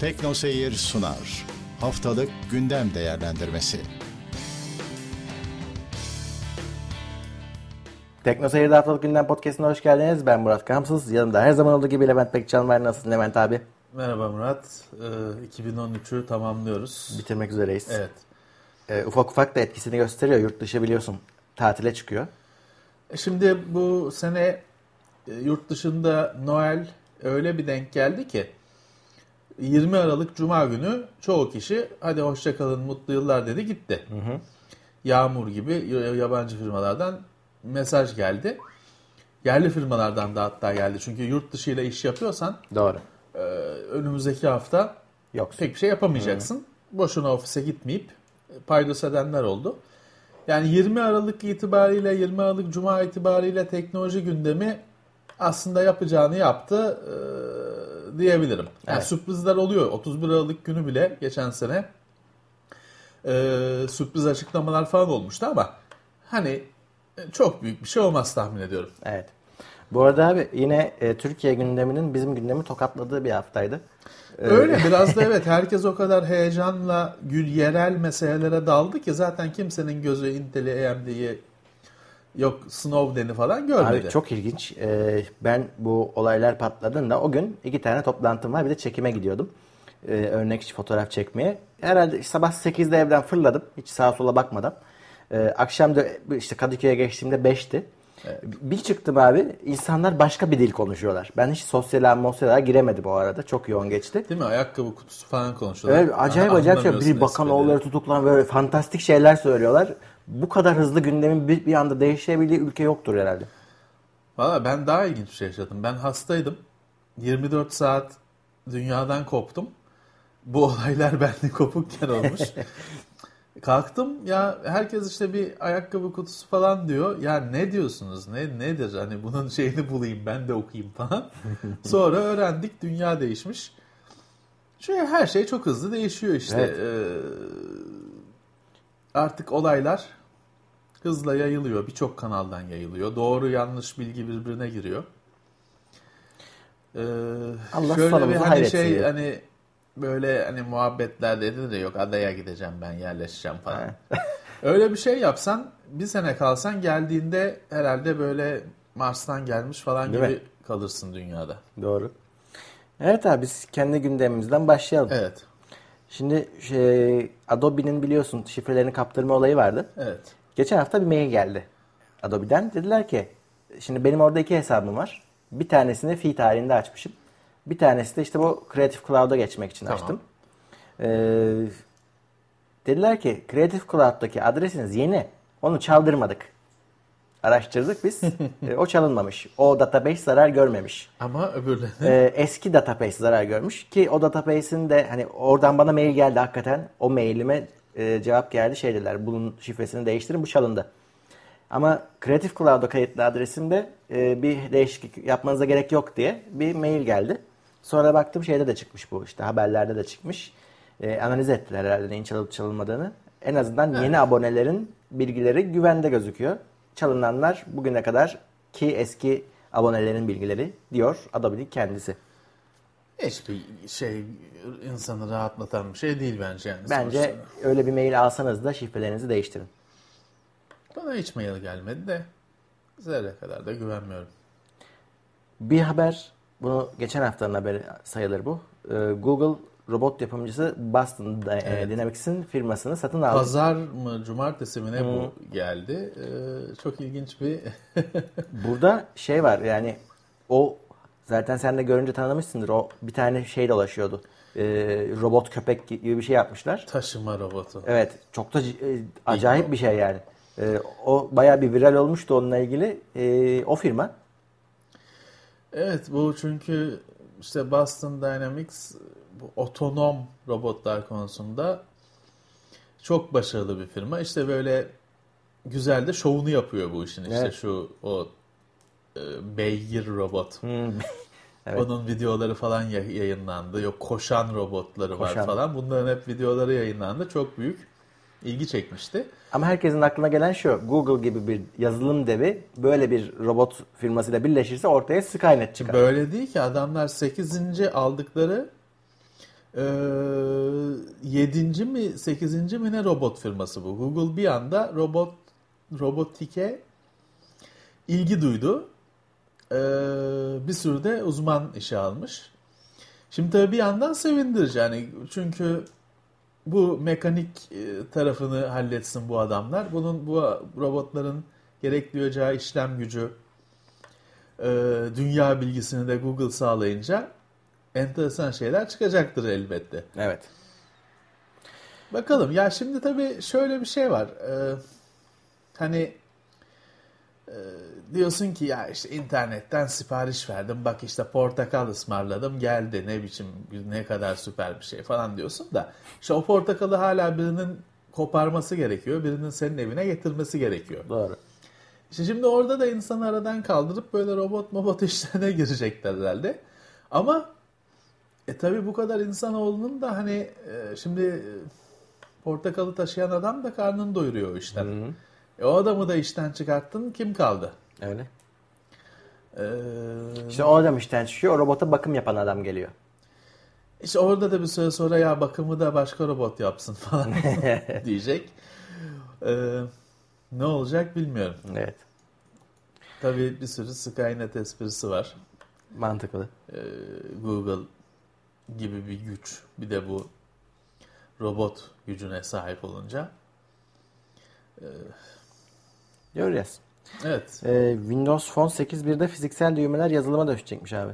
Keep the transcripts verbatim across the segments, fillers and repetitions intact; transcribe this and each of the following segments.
Teknoseyir sunar. Haftalık gündem değerlendirmesi. Teknoseyir'de Haftalık Gündem Podcast'ına hoş geldiniz. Ben Murat Kamsız. Yanımda her zaman olduğu gibi Levent Pekcan var. Nasılsın Levent abi? Merhaba Murat. Ee, iki bin on üçü tamamlıyoruz. Bitirmek üzereyiz. Evet. Ee, ufak ufak da etkisini gösteriyor. Yurt dışı biliyorsun tatile çıkıyor. Şimdi bu sene e, yurt dışında Noel öyle bir denk geldi ki yirmi Aralık Cuma günü çoğu kişi hadi hoşça kalın mutlu yıllar dedi gitti. Hı hı. Yağmur gibi yabancı firmalardan mesaj geldi. Yerli firmalardan da hatta geldi. Çünkü yurt dışıyla iş yapıyorsan Doğru. E, önümüzdeki hafta Yoksun. pek bir şey yapamayacaksın. Hı. Boşuna ofise gitmeyip paydos edenler oldu. Yani yirmi Aralık itibariyle, yirmi Aralık Cuma itibariyle teknoloji gündemi aslında yapacağını yaptı e, diyebilirim. Yani evet. Sürprizler oluyor. otuz bir Aralık günü bile geçen sene e, sürpriz açıklamalar falan olmuştu ama hani çok büyük bir şey olmaz tahmin ediyorum. Evet. Bu arada abi yine e, Türkiye gündeminin bizim gündemi tokatladığı bir haftaydı. Öyle biraz da evet herkes o kadar heyecanla yerel meselelere daldı ki zaten kimsenin gözü Intel'i, A M D'yi yok Snowden'i falan görmedi. Abi çok ilginç. Ee, ben bu olaylar patladığında o gün iki tane toplantım var bir de çekime gidiyordum. Ee, örnek fotoğraf çekmeye. Herhalde sabah sekizde evden fırladım hiç sağa sola bakmadan. Ee, akşam da işte Kadıköy'e geçtiğimde beşti. Evet. Bir çıktım abi insanlar başka bir dil konuşuyorlar. Ben hiç sosyal mosyalara giremedim o arada. Çok yoğun geçti. Değil mi? Ayakkabı kutusu falan konuşuyorlar. Evet, acayip acayip şey. Bir bakan oğulları tutuklan böyle fantastik şeyler söylüyorlar. Bu kadar hızlı gündemin bir, bir anda değişebildiği ülke yoktur herhalde. Valla ben daha ilginç bir şey yaşadım. Ben hastaydım. yirmi dört saat dünyadan koptum. Bu olaylar bende kopukken olmuş. Kalktım ya herkes işte bir ayakkabı kutusu falan diyor. Ya ne diyorsunuz? Ne nedir? Hani bunun şeyini bulayım ben de okuyayım falan. Sonra öğrendik dünya değişmiş. Çünkü her şey çok hızlı değişiyor işte. Evet. Ee, artık olaylar hızla yayılıyor. Birçok kanaldan yayılıyor. Doğru yanlış bilgi birbirine giriyor. Ee, Allah şöyle bir hani şey diyor. Hani böyle hani muhabbetler dedi de yok adaya gideceğim ben yerleşeceğim falan. Öyle bir şey yapsan bir sene kalsan geldiğinde herhalde böyle Mars'tan gelmiş falan Değil gibi mi? Kalırsın dünyada. Doğru. Evet abi biz kendi gündemimizden başlayalım. Evet. Şimdi şey, Adobe'nin biliyorsun şifrelerini kaptırma olayı vardı. Evet. Geçen hafta bir mail geldi Adobe'den. Dediler ki şimdi benim orada iki hesabım var. Bir tanesini fi tarihinde açmışım. Bir tanesi de işte bu Creative Cloud'a geçmek için tamam. açtım. Ee, dediler ki Creative Cloud'daki adresiniz yeni. Onu çaldırmadık. Araştırdık biz. ee, o çalınmamış. O database zarar görmemiş. Ama öbürleri? Ee, eski database zarar görmüş. Ki o database'in de hani oradan bana mail geldi hakikaten. O mailime e, cevap geldi. Şey dediler bunun şifresini değiştirin bu çalındı. Ama Creative Cloud'a kayıtlı adresimde e, bir değişiklik yapmanıza gerek yok diye bir mail geldi. Sonra baktım şeyde de çıkmış bu işte haberlerde de çıkmış. E, analiz ettiler herhalde neyin çalıp çalınmadığını. En azından evet. Yeni abonelerin bilgileri güvende gözüküyor. Çalınanlar bugüne kadar ki eski abonelerin bilgileri diyor Adobe'nin kendisi. Hiçbir şey insanı rahatlatan bir şey değil bence. Yani bence sonuçta. Öyle bir mail alsanız da şifrelerinizi değiştirin. Bana hiç mail gelmedi de zerre kadar da güvenmiyorum. Bir haber, bunu geçen haftanın haberi sayılır bu. Google robot yapımcısı Boston evet. Dynamics'in firmasını satın aldı. Pazar mı, cumartesi mi ne hmm. bu geldi. Ee, çok ilginç bir... Burada şey var yani o zaten sen de görünce tanımışsındır. O bir tane şey dolaşıyordu. Ee, robot köpek gibi bir şey yapmışlar. Taşıma robotu. Evet. Çok da e, acayip bir şey yani. Ee, o bayağı bir viral olmuştu onunla ilgili. Ee, o firma. Evet bu çünkü işte Boston Dynamics bu otonom robotlar konusunda çok başarılı bir firma. İşte böyle güzel de şovunu yapıyor bu işin. İşte evet. şu o e, beygir robot. Hmm. Evet. Onun videoları falan yayınlandı. Yok koşan robotları koşan. var falan. Bunların hep videoları yayınlandı. Çok büyük ilgi çekmişti. Ama herkesin aklına gelen şu. Google gibi bir yazılım devi böyle bir robot firmasıyla birleşirse ortaya Skynet çıkar. Böyle değil ki adamlar sekizinci aldıkları Ee, yedinci mi sekizinci mi ne robot firması bu. Google bir anda robot robotike ilgi duydu. Ee, bir sürü de uzman işe almış. Şimdi tabii bir yandan sevindirici yani çünkü bu mekanik tarafını halletsin bu adamlar. Bunun bu robotların gerek duyacağı işlem gücü, dünya bilgisini de Google sağlayınca enteresan şeyler çıkacaktır elbette. Evet. Bakalım. Ya şimdi tabii şöyle bir şey var. Ee, hani e, diyorsun ki ya işte internetten sipariş verdim. Bak işte portakal ısmarladım geldi. Ne biçim ne kadar süper bir şey falan diyorsun da. İşte o portakalı hala birinin koparması gerekiyor. Birinin senin evine getirmesi gerekiyor. Doğru. İşte şimdi orada da insanı aradan kaldırıp böyle robot mobot işlerine girecekler herhalde. Ama e tabii bu kadar insanoğlunun da hani e, şimdi e, portakalı taşıyan adam da karnını doyuruyor o işten. Hı hı. E, o adamı da işten çıkarttın, kim kaldı? Öyle. Ee, işte o adam işten çıkıyor, o robota bakım yapan adam geliyor. İşte orada da bir süre sonra ya bakımı da başka robot yapsın falan diyecek. Ee, ne olacak bilmiyorum. Evet. Tabii bir sürü Skynet esprisi var. Mantıklı. Ee, Google gibi bir güç. Bir de bu robot gücüne sahip olunca. Ee, Göreceğiz. Evet. Ee, Windows Phone sekiz nokta birde fiziksel düğmeler yazılıma dönüşecekmiş abi.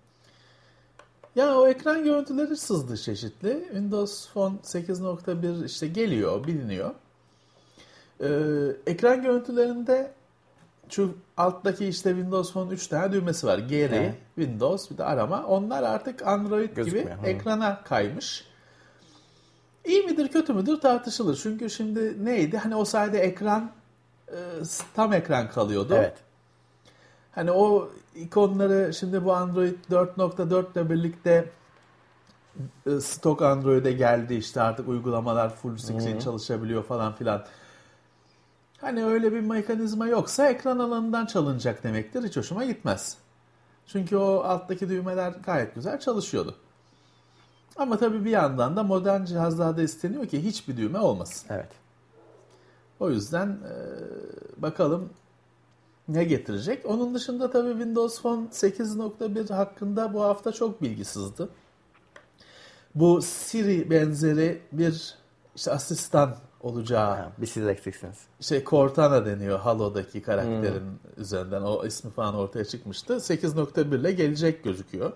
Ya o ekran görüntüleri sızdı çeşitli. Windows Phone sekiz nokta bir işte geliyor, biliniyor. Ee, ekran görüntülerinde şu alttaki işte Windows Phone üç tane düğmesi var. Geri, evet. Windows, bir de arama. Onlar artık Android gözükmüyor gibi hı. ekrana kaymış. İyi midir, kötü müdür tartışılır. Çünkü şimdi neydi? Hani o sayede ekran tam ekran kalıyordu. Evet. Hani o ikonları şimdi bu Android dört nokta dört ile birlikte stok Android'e geldi işte artık uygulamalar full screen Hı-hı. çalışabiliyor falan filan. Hani öyle bir mekanizma yoksa ekran alanından çalınacak demektir. Hiç hoşuma gitmez. Çünkü o alttaki düğmeler gayet güzel çalışıyordu. Ama tabii bir yandan da modern cihazlarda isteniyor ki hiçbir düğme olmasın. Evet. O yüzden e, bakalım ne getirecek. Onun dışında tabii Windows Phone sekiz nokta bir hakkında bu hafta çok bilgi sızdı. Bu Siri benzeri bir işte asistan olacağı. Ha, bir siz eksiksiniz. Şey Cortana deniyor Halo'daki karakterin hmm. üzerinden. O ismi falan ortaya çıkmıştı. sekiz nokta bir ile gelecek gözüküyor.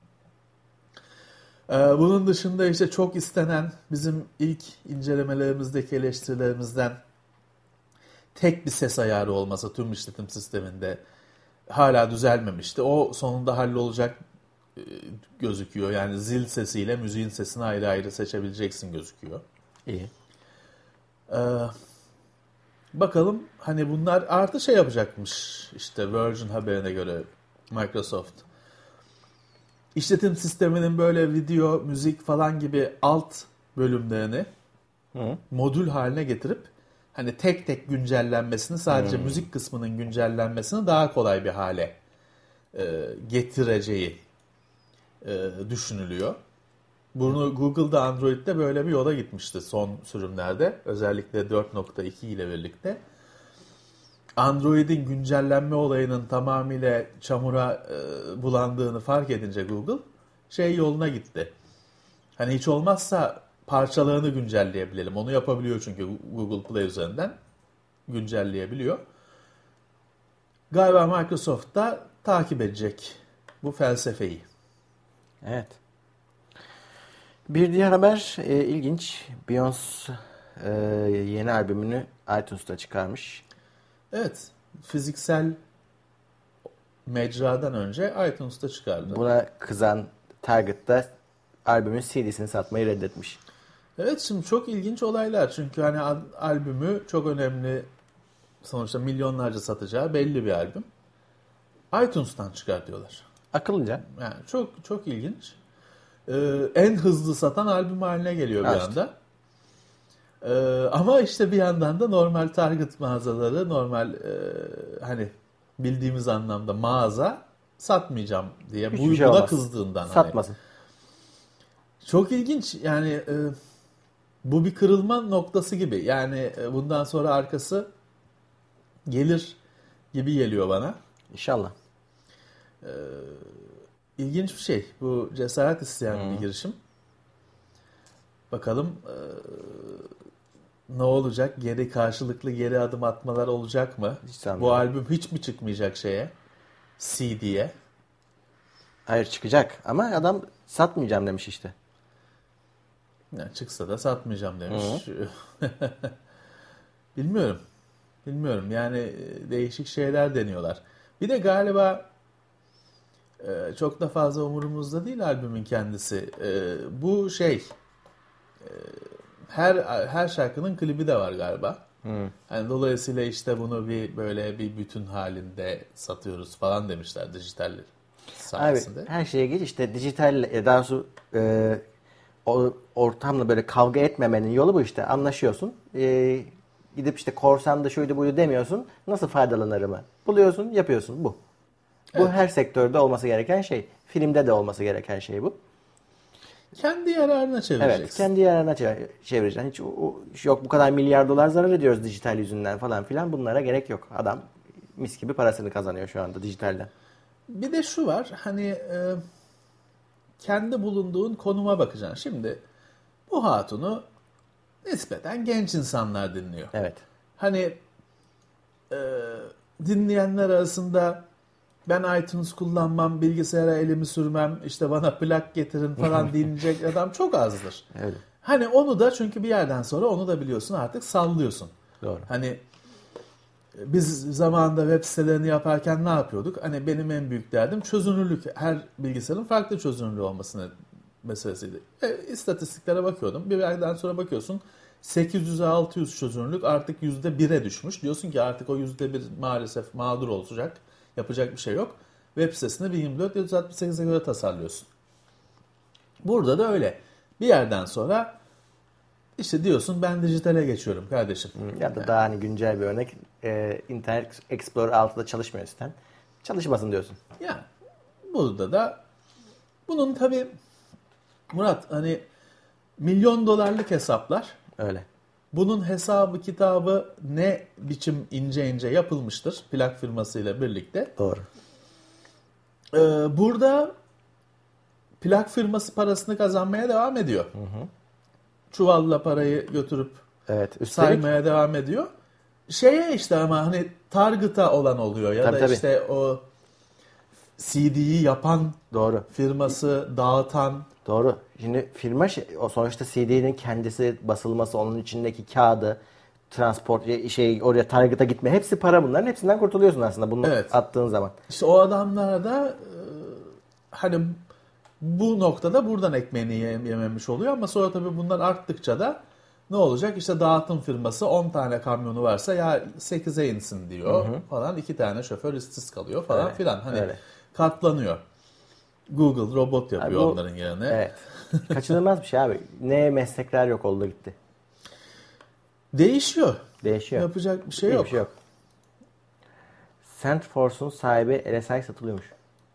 Ee, bunun dışında işte çok istenen bizim ilk incelemelerimizdeki eleştirilerimizden tek bir ses ayarı olması tüm işletim sisteminde hala düzelmemişti. O sonunda hallolacak e, gözüküyor. Yani zil sesiyle müziğin sesini ayrı ayrı seçebileceksin gözüküyor. İyi. Ee, bakalım hani bunlar artı şey yapacakmış işte Virgin haberine göre Microsoft. İşletim sisteminin böyle video, müzik falan gibi alt bölümlerini Hı. modül haline getirip hani tek tek güncellenmesini sadece hmm. müzik kısmının güncellenmesini daha kolay bir hale e, getireceği e, düşünülüyor. Bunu Google'da Android'de böyle bir yola gitmişti son sürümlerde. Özellikle dört nokta iki ile birlikte. Android'in güncellenme olayının tamamıyla çamura e, bulandığını fark edince Google şey yoluna gitti. Hani hiç olmazsa parçalarını güncelleyebilelim. Onu yapabiliyor çünkü Google Play üzerinden güncelleyebiliyor. Galiba Microsoft da takip edecek bu felsefeyi. Evet. Bir diğer haber e, ilginç. Beyoncé e, yeni albümünü iTunes'ta çıkarmış. Evet. Fiziksel mecradan önce iTunes'ta çıkardı. Buna kızan Target'ta albümün C D'sini satmayı reddetmiş. Evet şimdi çok ilginç olaylar. Çünkü hani albümü çok önemli, sonuçta milyonlarca satacağı belli bir albüm. iTunes'tan çıkartıyorlar. Akıllıca. Yani çok çok ilginç. Ee, en hızlı satan albüm haline geliyor bir evet. anda. Ee, ama işte bir yandan da normal Target mağazaları, normal e, hani bildiğimiz anlamda mağaza satmayacağım diye bu, şey buna kızdığından. Satmasın. Hani. Çok ilginç yani e, bu bir kırılma noktası gibi. Yani e, bundan sonra arkası gelir gibi geliyor bana. İnşallah. E, ilginç bir şey. Bu cesaret isteyen hmm. bir girişim. Bakalım e, ne olacak? Geri karşılıklı geri adım atmalar olacak mı? Bu albüm hiç mi çıkmayacak şeye? C D'ye? Hayır, çıkacak ama adam satmayacağım demiş işte. Yani çıksa da satmayacağım demiş. Bilmiyorum. Bilmiyorum. Yani değişik şeyler deniyorlar. Bir de galiba çok da fazla umurumuzda değil albümün kendisi. Bu şey her her şarkının klibi de var galiba. Hmm. Yani dolayısıyla işte bunu bir böyle bir bütün halinde satıyoruz falan demişler dijital sayesinde. Abi her şeye geç işte dijital daha sonra e, o ortamla böyle kavga etmemenin yolu bu işte. Anlaşıyorsun. E, gidip işte korsandı şuydu buydu demiyorsun. Nasıl faydalanırımı? Buluyorsun, yapıyorsun bu. Bu evet. Her sektörde olması gereken şey. Filmde de olması gereken şey bu. Kendi yararına çevireceksin. Evet, kendi yararına çevireceksin. Hiç o, o, yok bu kadar milyar dolar zarar ediyoruz dijital yüzünden falan filan. Bunlara gerek yok. Adam mis gibi parasını kazanıyor şu anda dijitalden. Bir de şu var. Hani e, kendi bulunduğun konuma bakacaksın. Şimdi bu hatunu nispeten genç insanlar dinliyor. Evet. Hani e, dinleyenler arasında ben iTunes kullanmam, bilgisayara elimi sürmem, işte bana plak getirin falan dinleyecek adam çok azdır. Evet. Hani onu da çünkü bir yerden sonra onu da biliyorsun artık sallıyorsun. Doğru. Hani biz zamanında web sitelerini yaparken ne yapıyorduk? Hani benim en büyük derdim çözünürlük. Her bilgisayarın farklı çözünürlüğü olmasını meselesiydi. E, istatistiklere bakıyordum. Bir yerden sonra bakıyorsun sekiz yüze altı yüz çözünürlük artık yüzde bire düşmüş. Diyorsun ki artık o yüzde bir maalesef mağdur olacak. Yapacak bir şey yok. Web sitesini bin yirmi dört yüz altmış sekize göre tasarlıyorsun. Burada da öyle. Bir yerden sonra işte diyorsun ben dijitale geçiyorum kardeşim. Ya da yani. Daha hani güncel bir örnek. E, Internet Explorer altıda çalışmıyor siten. Çalışmasın diyorsun. Yani burada da bunun tabii Murat hani milyon dolarlık hesaplar. Öyle. Bunun hesabı kitabı ne biçim ince ince yapılmıştır plak firmasıyla birlikte. Doğru. Ee, burada plak firması parasını kazanmaya devam ediyor. Hı hı. Çuvalla parayı götürüp evet, saymaya devam ediyor. Şeye işte ama hani target'a olan oluyor ya tabii, da tabii. işte o C D'yi yapan doğru. firması dağıtan. Doğru. Şimdi firma şey, o sonuçta C D'nin kendisi basılması, onun içindeki kağıdı, transport şey oraya target'a gitme hepsi para bunların. Hepsinden kurtuluyorsun aslında bunu evet. attığın zaman. İşte o adamlar da e, hani bu noktada buradan ekmeğini yememiş oluyor ama sonra tabii bunlar arttıkça da ne olacak? İşte dağıtım firması on tane kamyonu varsa ya sekize insin diyor hı hı. falan. iki tane şoför işsiz kalıyor falan öyle, filan. Hani öyle. Katlanıyor. Google robot yapıyor abi bu, onların yerine. Evet. Kaçınılmaz bir şey abi. Ne meslekler yok oldu gitti. Değişiyor. Değişiyor. Yapacak bir şey yok. Bir şey yok. Sandforce'un sahibi L S I satılıyormuş.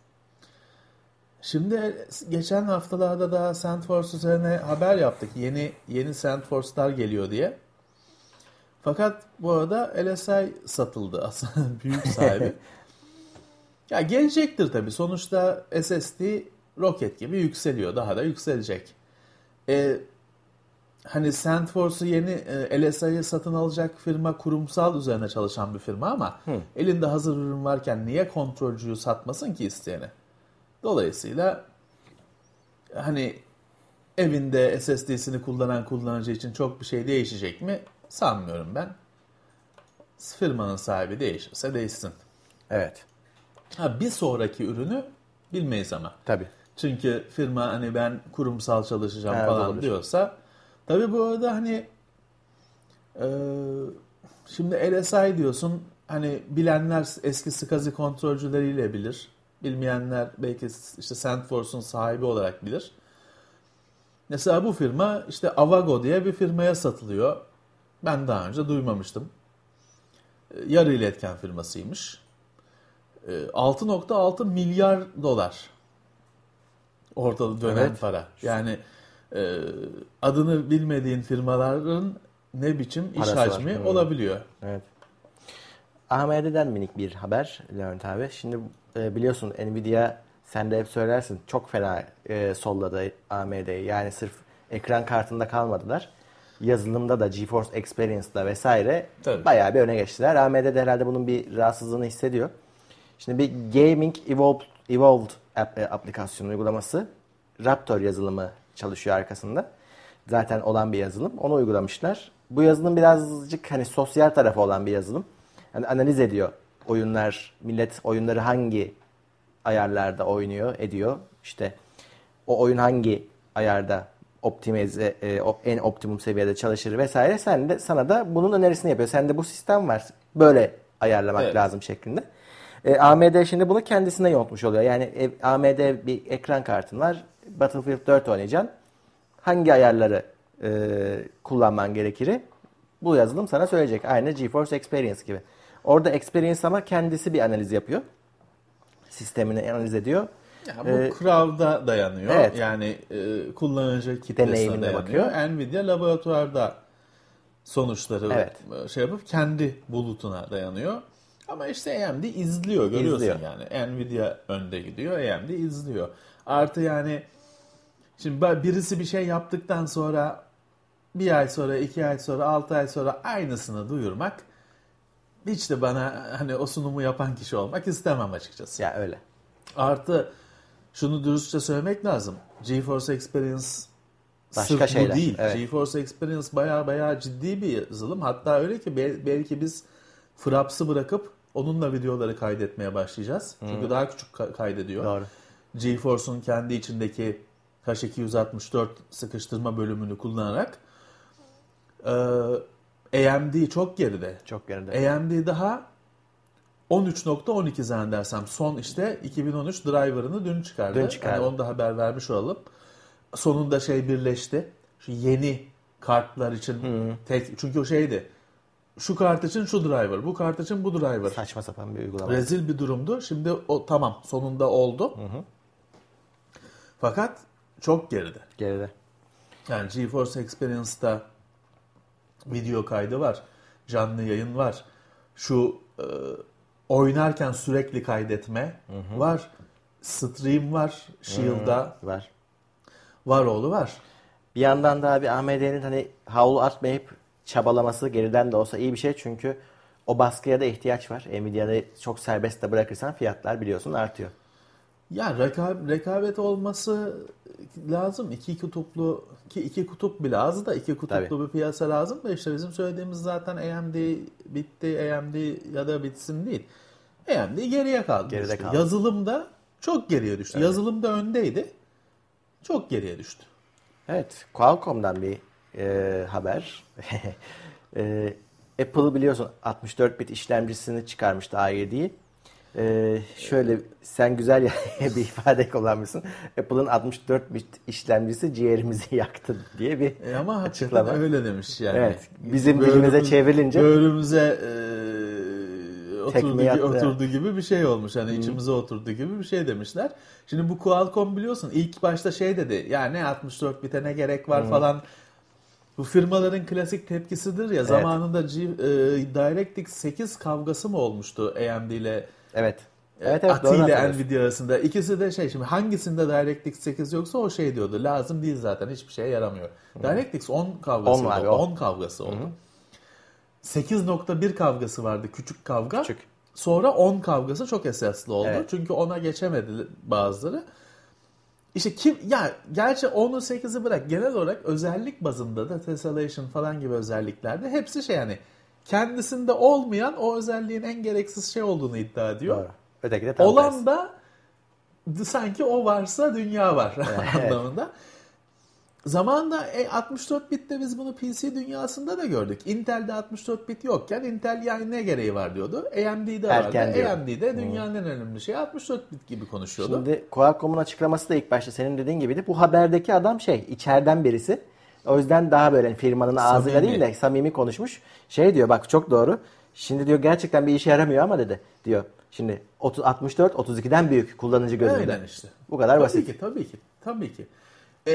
Şimdi geçen haftalarda daha Sandforce üzerine haber yaptık. Yeni yeni Sandforce'lar geliyor diye. Fakat bu arada L S I satıldı aslında büyük sahibi. Ya gelecektir tabii. Sonuçta S S D roket gibi yükseliyor. Daha da yükselecek. Ee, hani Sandforce'u yeni e, L S I'yi satın alacak firma kurumsal üzerine çalışan bir firma ama Hı. elinde hazır ürün varken niye kontrolcüyü satmasın ki isteyene? Dolayısıyla hani evinde S S D'sini kullanan kullanıcı için çok bir şey değişecek mi? Sanmıyorum ben. Firmanın sahibi değişirse değişsin. Evet. Ha, bir sonraki ürünü bilmeyiz ama. Tabii. Çünkü firma hani ben kurumsal çalışacağım evet, falan olur. diyorsa. Tabii bu arada hani e, şimdi L S I diyorsun hani bilenler eski SCSI kontrolcüleriyle bilir. Bilmeyenler belki işte Sandforce'un sahibi olarak bilir. Mesela bu firma işte Avago diye bir firmaya satılıyor. Ben daha önce duymamıştım. Yarı iletken firmasıymış. altı nokta altı milyar dolar ortada dönen evet. para. Yani e, adını bilmediğin firmaların ne biçim iş Parası hacmi var. olabiliyor. Evet. A M D'den minik bir haber Levent abi. Şimdi e, biliyorsun Nvidia, sen de hep söylersin, çok fena e, solladı A M D'yi. Yani sırf ekran kartında kalmadılar. Yazılımda da GeForce Experience'da vesaire Tabii. bayağı bir öne geçtiler. A M D de herhalde bunun bir rahatsızlığını hissediyor. Şimdi bir Gaming Evolved, Evolved app, e, aplikasyon uygulaması, Raptor yazılımı çalışıyor arkasında. Zaten olan bir yazılım. Onu uygulamışlar. Bu yazılım birazcık hani sosyal tarafı olan bir yazılım. Yani analiz ediyor oyunlar, millet oyunları hangi ayarlarda oynuyor, ediyor. İşte o oyun hangi ayarda optimize, e, en optimum seviyede çalışır vesaire. Sen de, sana da bunun önerisini yapıyor. Sende bu sistem var, böyle ayarlamak Evet. lazım şeklinde. E, A M D şimdi bunu kendisine yontmuş oluyor. Yani e, A M D bir ekran kartın var. Battlefield dört oynayacaksın. Hangi ayarları e, kullanman gerekir? Bu yazılım sana söyleyecek. Aynı GeForce Experience gibi. Orada Experience ama kendisi bir analiz yapıyor. Sistemini analiz ediyor. Ya bu Ee, crowd'a dayanıyor. evet. Yani e, kullanıcı kitlesine Deneyimine dayanıyor. bakıyor. Nvidia laboratuvarda sonuçları Evet. şey yapıp kendi bulutuna dayanıyor. Ama işte A M D izliyor, görüyorsun İzliyor. yani. Nvidia önde gidiyor, A M D izliyor. Artı yani şimdi birisi bir şey yaptıktan sonra bir ay sonra, iki ay sonra, altı ay sonra aynısını duyurmak hiç de bana hani o sunumu yapan kişi olmak istemem açıkçası. Ya öyle. Artı şunu dürüstçe söylemek lazım. GeForce Experience Başka sırf şeyler, bu değil. evet. GeForce Experience baya baya ciddi bir yazılım. Hatta öyle ki bel- belki biz Fraps'ı bırakıp onunla videoları kaydetmeye başlayacağız. Çünkü daha küçük ka- kaydediyor. Doğru. GeForce'un kendi içindeki H iki yüz altmış dört sıkıştırma bölümünü kullanarak ee, A M D çok geride. Çok geride. A M D daha on üç nokta on iki zannedersem son işte iki bin on üç driver'ını dün çıkardı. Dün çıkardı. Yani onu da haber vermiş olalım. Sonunda şey birleşti. Şu yeni kartlar için tek, çünkü o şeydi. Şu kart için şu driver, bu kart için bu driver. Saçma sapan bir uygulama. Rezil bir durumdu. Şimdi o tamam, sonunda oldu. Hı hı. Fakat çok geride. Geride. Yani GeForce Experience'da video kaydı var. Canlı yayın var. Şu e, oynarken sürekli kaydetme var. Stream var. Shield'da Var. var oğlu var. Bir yandan da abi A M D'nin hani havlu atmayıp çabalaması geriden de olsa iyi bir şey. Çünkü o baskıya da ihtiyaç var. Nvidia'yı çok serbest de bırakırsan fiyatlar biliyorsun artıyor. Ya reka- rekabet olması lazım. İki kutuplu ki iki kutup bile az da iki kutuplu Tabii. bir piyasa lazım da işte bizim söylediğimiz zaten A M D bitti, A M D ya da bitsin değil. A M D geriye kaldı. Geride işte. kaldı. Yazılımda çok geriye düştü. Evet. Yazılımda öndeydi. Çok geriye düştü. Evet. Qualcomm'dan bir e, haber. e, Apple biliyorsun altmış dört bit işlemcisini çıkarmıştı A yediyi. Ee, şöyle sen güzel ya bir ifade kullanmışsın. Apple'ın altmış dört bit işlemcisi ciğerimizi yaktı diye bir E ama hakikaten açıklama. öyle demiş yani. Evet. Bizim dilimize çevrilince böğrümüze e, oturdu, tekme yattı. oturdu gibi bir şey olmuş. Hani içimize oturdu gibi bir şey demişler. Şimdi bu Qualcomm biliyorsun ilk başta şey dedi. Ya ne altmış dört bite ne gerek var falan. Bu firmaların klasik tepkisidir ya. Zamanında G, e, DirectX sekiz kavgası mı olmuştu A M D ile evet. Evet evet Ati doğru ile hatırlıyorsun. Nvidia arasında. İkisi de şey, şimdi hangisinde DirectX sekiz yoksa o şey diyordu. Lazım değil zaten, hiçbir şeye yaramıyor. DirectX on kavgası on var, oldu. o. on kavgası oldu. sekiz nokta bir kavgası vardı, küçük kavga. Küçük. Sonra on kavgası çok esaslı oldu. Evet. Çünkü ona geçemedi bazıları. İşte kim ya, gerçi onu sekizi bırak, genel olarak özellik bazında da tessellation falan gibi özelliklerde hepsi şey, yani kendisinde olmayan o özelliğin en gereksiz şey olduğunu iddia ediyor. Doğru. Öteki de tam Olan tersi. da sanki o varsa dünya var Evet. anlamında. Zamanında e, altmış dört bitte biz bunu P C dünyasında da gördük. Intel'de altmış dört bit yokken Intel yani ne gereği var diyordu. A M D'de Erken vardı. diyor. A M D'de dünyanın en önemli şeyi altmış dört bit gibi konuşuyordu. Şimdi Qualcomm'un açıklaması da ilk başta senin dediğin gibiydi. Bu haberdeki adam şey, içeriden birisi. O yüzden daha böyle firmanın ağzıyla Samimi. değil de samimi konuşmuş. Şey diyor, bak çok doğru. Şimdi diyor gerçekten bir işe yaramıyor ama dedi. Diyor. Şimdi otuz, altmış dört otuz ikiden büyük kullanıcı gözünde. Öyle işte. Bu kadar tabii basit. ki, tabii ki. Tabii ki. E,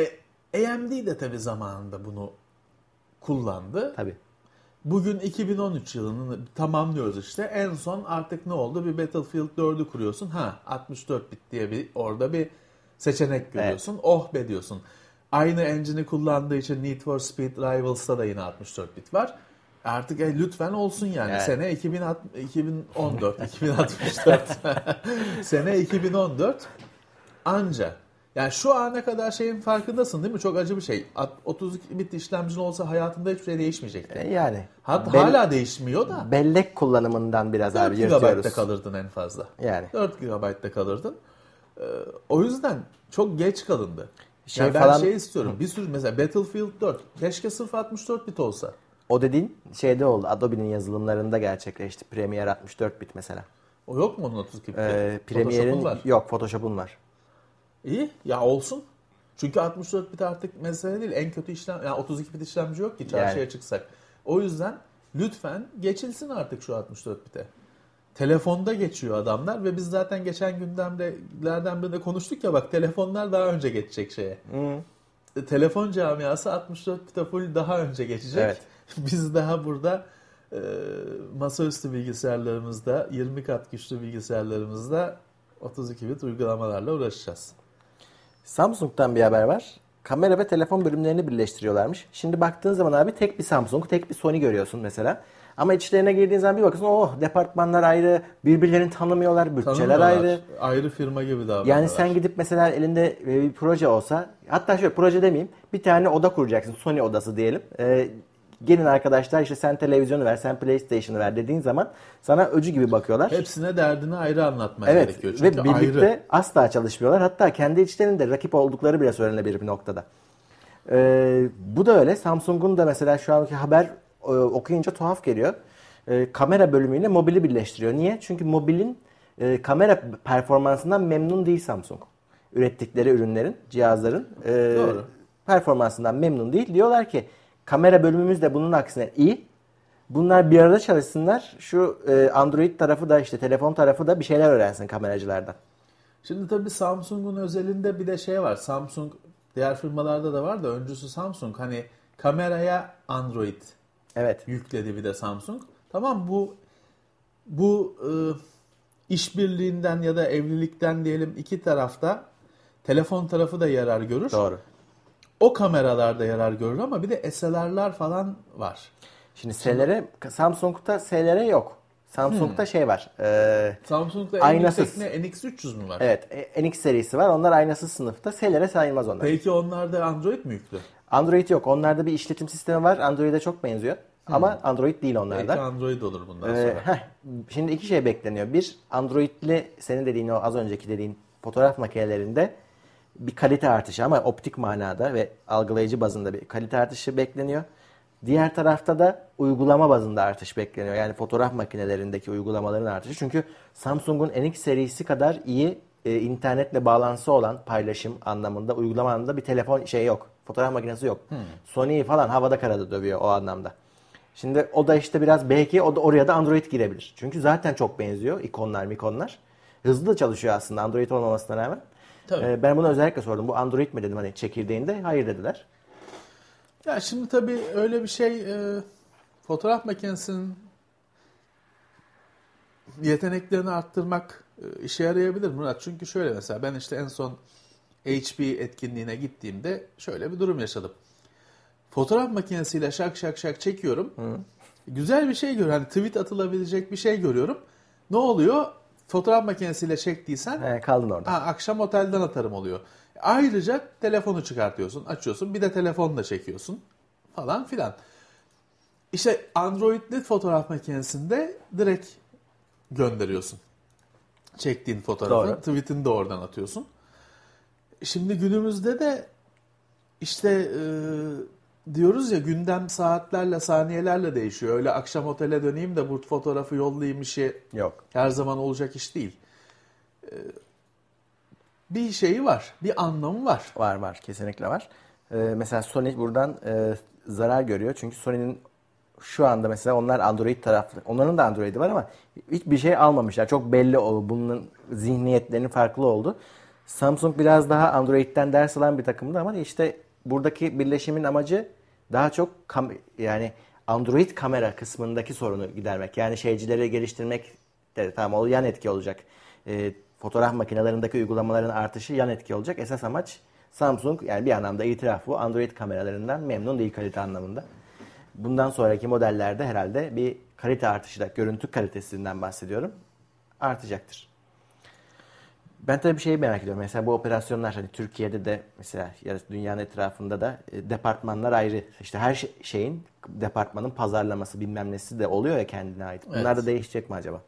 A M D de tabii zamanında bunu kullandı. Tabii. Bugün iki bin on üç yılını tamamlıyoruz işte. En son artık ne oldu? Bir Battlefield dördü kuruyorsun. Ha altmış dört bit diye bir orada bir seçenek görüyorsun. Evet. Oh be diyorsun. Aynı engine'i kullandığı için Need for Speed Rivals'ta da yine altmış dört bit var. Artık e, lütfen olsun yani. Evet. Sene iki bin on dört, iki bin altmış dört. Sene iki bin on dört anca. Yani şu ana kadar şeyin farkındasın değil mi? Çok acı bir şey. otuz iki bit işlemcin olsa hayatında hiçbir şey değişmeyecekti. E yani. Hatta Bell- hala değişmiyor da. Bellek kullanımından biraz abi yırtıyoruz. dört gigabaytta kalırdın en fazla. Yani. dört gigabaytta kalırdın. Ee, o yüzden çok geç kalındı. Şey yani ben falan... şey istiyorum. Hı. Bir sürü mesela Battlefield dört. Keşke sırf altmış dört bit olsa. O dediğin şeyde oldu. Adobe'nin yazılımlarında gerçekleşti. Premiere altmış dört bit mesela. O yok mu onun otuz iki bit? Ee, Premiere'in var. Yok, Photoshop'un var. İyi ya olsun. Çünkü altmış dört bit artık mesele değil. En kötü işlem yani otuz iki bit işlemci yok ki çarşıya yani. Çıksak. O yüzden lütfen geçilsin artık şu altmış dört bite. Telefonda geçiyor adamlar ve biz zaten geçen gündemlerden birinde konuştuk ya bak telefonlar daha önce geçecek şeye. Hmm. Telefon camiası altmış dört bite full daha önce geçecek. Evet. Biz daha burada e, masaüstü bilgisayarlarımızda yirmi kat güçlü bilgisayarlarımızda otuz iki bit uygulamalarla uğraşacağız. Samsung'dan bir haber var. Kamera ve telefon bölümlerini birleştiriyorlarmış. Şimdi baktığın zaman abi tek bir Samsung, tek bir Sony görüyorsun mesela. Ama içlerine girdiğin zaman bir bakıyorsun oh departmanlar ayrı, birbirlerini tanımıyorlar, bütçeler ayrı. Ayrı firma gibi davranıyorlar. Yani sen gidip mesela elinde bir proje olsa, hatta şöyle proje demeyeyim, bir tane oda kuracaksın, Sony odası diyelim. Ee, gelin arkadaşlar işte sen televizyonu ver, sen PlayStation'ı ver dediğin zaman sana öcü gibi bakıyorlar. Hepsine derdini ayrı anlatmaya evet, gerekiyor. Çünkü ve birlikte ayrı. asla çalışmıyorlar. Hatta kendi içlerinde rakip oldukları bile söylenebilir bir noktada. Ee, bu da öyle. Samsung'un da mesela şu anki haber e, okuyunca tuhaf geliyor. E, kamera bölümüyle mobili birleştiriyor. Niye? Çünkü mobilin e, kamera performansından memnun değil Samsung. Ürettikleri ürünlerin, cihazların e, Doğru. performansından memnun değil. Diyorlar ki kamera bölümümüz de bunun aksine iyi. Bunlar bir arada çalışsınlar. Şu e, Android tarafı da işte telefon tarafı da bir şeyler öğrensin kameracılardan. Şimdi tabii Samsung'un özelinde bir de şey var. Samsung diğer firmalarda da var da öncüsü Samsung. Hani kameraya Android evet. yükledi bir de Samsung. Tamam bu bu e, işbirliğinden ya da evlilikten diyelim iki tarafta telefon tarafı da yarar görür. Doğru. O kameralarda yarar görür ama bir de S L R'lar falan var. Şimdi S L R, Samsung'da S L R yok. Samsung'da hmm. şey var. E, Samsung'da aynasız. N X üç yüz mü var? Evet. N X serisi var. Onlar aynasız sınıfta. S L R sayılmaz onlar. Peki onlarda Android mi yüklü? Android yok. Onlarda bir işletim sistemi var. Android'e çok benziyor. Hmm. Ama Android değil onlarda. Belki Android olur bundan sonra. Ee, heh, şimdi iki şey bekleniyor. Bir, Android'li senin dediğin o az önceki dediğin fotoğraf makinelerinde bir kalite artışı ama optik manada ve algılayıcı bazında bir kalite artışı bekleniyor. Diğer tarafta da uygulama bazında artış bekleniyor. Yani fotoğraf makinelerindeki uygulamaların artışı. Çünkü Samsung'un N X serisi kadar iyi e, internetle bağlantısı olan paylaşım anlamında, uygulama anlamında bir telefon şey yok. Fotoğraf makinesi yok. Hmm. Sony falan havada karada dövüyor o anlamda. Şimdi o da işte biraz belki o da oraya da Android girebilir. Çünkü zaten çok benziyor ikonlar mikonlar. Hızlı da çalışıyor aslında Android olmamasına rağmen. Tabii. Ee, ben bunu özellikle sordum. Bu Android mi dedim hani çekirdeğinde? Hayır dediler. Ya şimdi tabii öyle bir şey e, fotoğraf makinesinin yeteneklerini arttırmak e, işe yarayabilir Murat. Çünkü şöyle mesela ben işte en son H P etkinliğine gittiğimde şöyle bir durum yaşadım. Fotoğraf makinesiyle şak şak şak çekiyorum. Hı. Güzel bir şey görüyorum. Hani tweet atılabilecek bir şey görüyorum. Ne oluyor? Fotoğraf makinesiyle çektiysen He, kaldın orada. Ha, akşam otelden atarım oluyor. Ayrıca telefonu çıkartıyorsun, açıyorsun. Bir de telefonla çekiyorsun falan filan. İşte Android'li fotoğraf makinesinde direkt gönderiyorsun. Çektiğin fotoğrafı. Doğru. Tweetini de oradan atıyorsun. Şimdi günümüzde de işte e, diyoruz ya gündem saatlerle, saniyelerle değişiyor. Öyle akşam otele döneyim de bu fotoğrafı yollayayım işi yok. Her zaman olacak iş değil. E, bir şeyi var, bir anlamı var. Var var, kesinlikle var. Ee, mesela Sony buradan e, zarar görüyor. Çünkü Sony'nin şu anda mesela onlar Android taraflı. Onların da Android'i var ama hiçbir şey almamışlar. Çok belli oldu. Bunun zihniyetlerinin farklı oldu. Samsung biraz daha Android'den ders alan bir takımdı ama işte buradaki birleşimin amacı daha çok kam- yani Android kamera kısmındaki sorunu gidermek. Yani şeycileri geliştirmek de tamam o yan etki olacak. E, fotoğraf makinelerindeki uygulamaların artışı yan etki olacak. Esas amaç Samsung, yani bir anlamda itiraf bu, Android kameralarından memnun değil kalite anlamında. Bundan sonraki modellerde herhalde bir kalite artışı da, görüntü kalitesinden bahsediyorum, artacaktır. Ben tabii bir şeyi merak ediyorum. Mesela bu operasyonlar hani Türkiye'de de mesela ya da dünyanın etrafında da e, departmanlar ayrı. İşte her şey- şeyin departmanın pazarlaması bilmem nesi de oluyor ya kendine ait. Bunlar Evet. da değişecek mi acaba?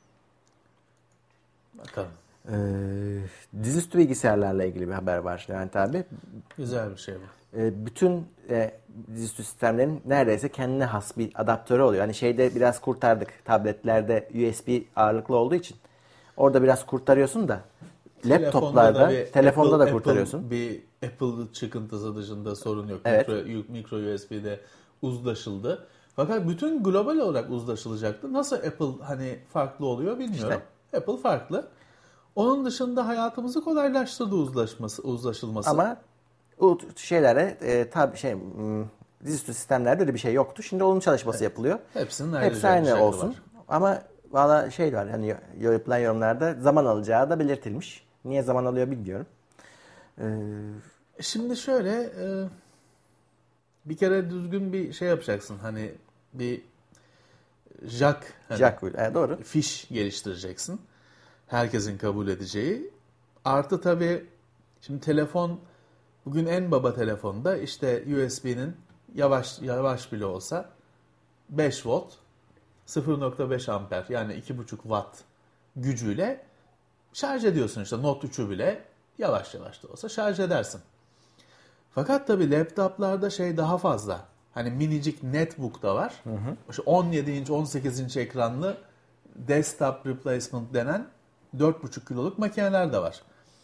Bakalım. Ee, dizüstü bilgisayarlarla ilgili bir haber var Levent abi. Güzel bir şey bu. Ee, bütün e, dizüstü sistemlerin neredeyse kendine has bir adaptörü oluyor. Hani şeyde biraz kurtardık. Tabletlerde U S B ağırlıklı olduğu için. Orada biraz kurtarıyorsun da laptoplarda, bir telefonda Apple- da kurtarıyorsun. Apple, bir Apple çıkıntısı dışında sorun yok. Evet. Mikro, mikro U S B'de uzlaşıldı. Fakat bütün global olarak uzlaşılacaktı. Nasıl Apple hani farklı oluyor bilmiyorum. Apple farklı. Onun dışında hayatımızı kolaylaştırdı uzlaşması, uzlaşılması. Ama o şeylere e, tabi şey m, dizüstü sistemlerde öyle bir şey yoktu. Şimdi onun çalışması yapılıyor. Hepsinin Hepsi ayrıca aynı bir şakı olsun. var. Ama valla şey var, hani yapılan yorumlarda zaman alacağı da belirtilmiş. Niye zaman alıyor bilmiyorum. Ee, Şimdi şöyle e, bir kere düzgün bir şey yapacaksın. Hani bir jack, hani Jack Will, e, doğru. fiş geliştireceksin. Herkesin kabul edeceği. Artı tabii şimdi telefon, bugün en baba telefonda işte U S B'nin yavaş yavaş bile olsa beş volt, sıfır nokta beş amper yani iki buçuk watt gücüyle şarj ediyorsun. İşte Note üçü bile yavaş yavaş da olsa şarj edersin. Fakat tabii laptoplarda şey daha fazla. Hani minicik netbook da var. Hı hı. İşte on yedi inç, on sekiz inç ekranlı desktop replacement denen dört buçuk kiloluk makineler de var.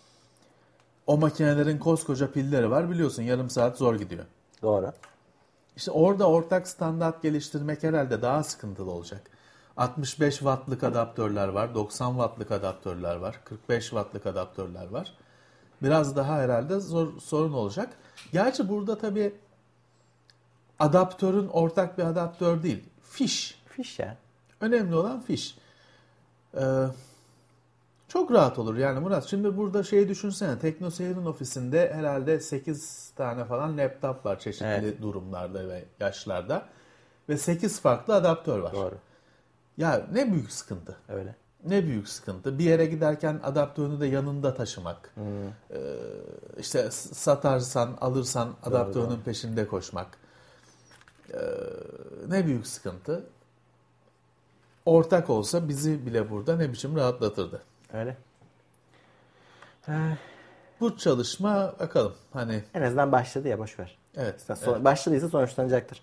O makinelerin koskoca pilleri var, biliyorsun, yarım saat zor gidiyor. Doğru. İşte orada ortak standart geliştirmek herhalde daha sıkıntılı olacak. altmış beş wattlık adaptörler var, doksan wattlık adaptörler var, kırk beş wattlık adaptörler var. Biraz daha herhalde zor, sorun olacak. Gerçi burada tabii adaptörün ortak bir adaptör değil, fiş. Fiş ya. Önemli olan fiş. Ee, çok rahat olur yani Murat. Şimdi burada şeyi düşünsene. TeknoSeyir'in ofisinde herhalde sekiz tane falan laptop var çeşitli Evet. durumlarda ve yaşlarda. Ve sekiz farklı adaptör var. Doğru. Ya ne büyük sıkıntı. Öyle. Ne büyük sıkıntı. Bir yere giderken adaptörünü de yanında taşımak. Hmm. Ee, işte satarsan, alırsan adaptörünün doğru. peşinde koşmak. Ee, ne büyük sıkıntı. Ortak olsa bizi bile burada ne biçim rahatlatırdı. Öyle. Bu çalışma bakalım hani En azından başladı ya, boş ver. evet, Son- evet. Başladıysa sonuçlanacaktır.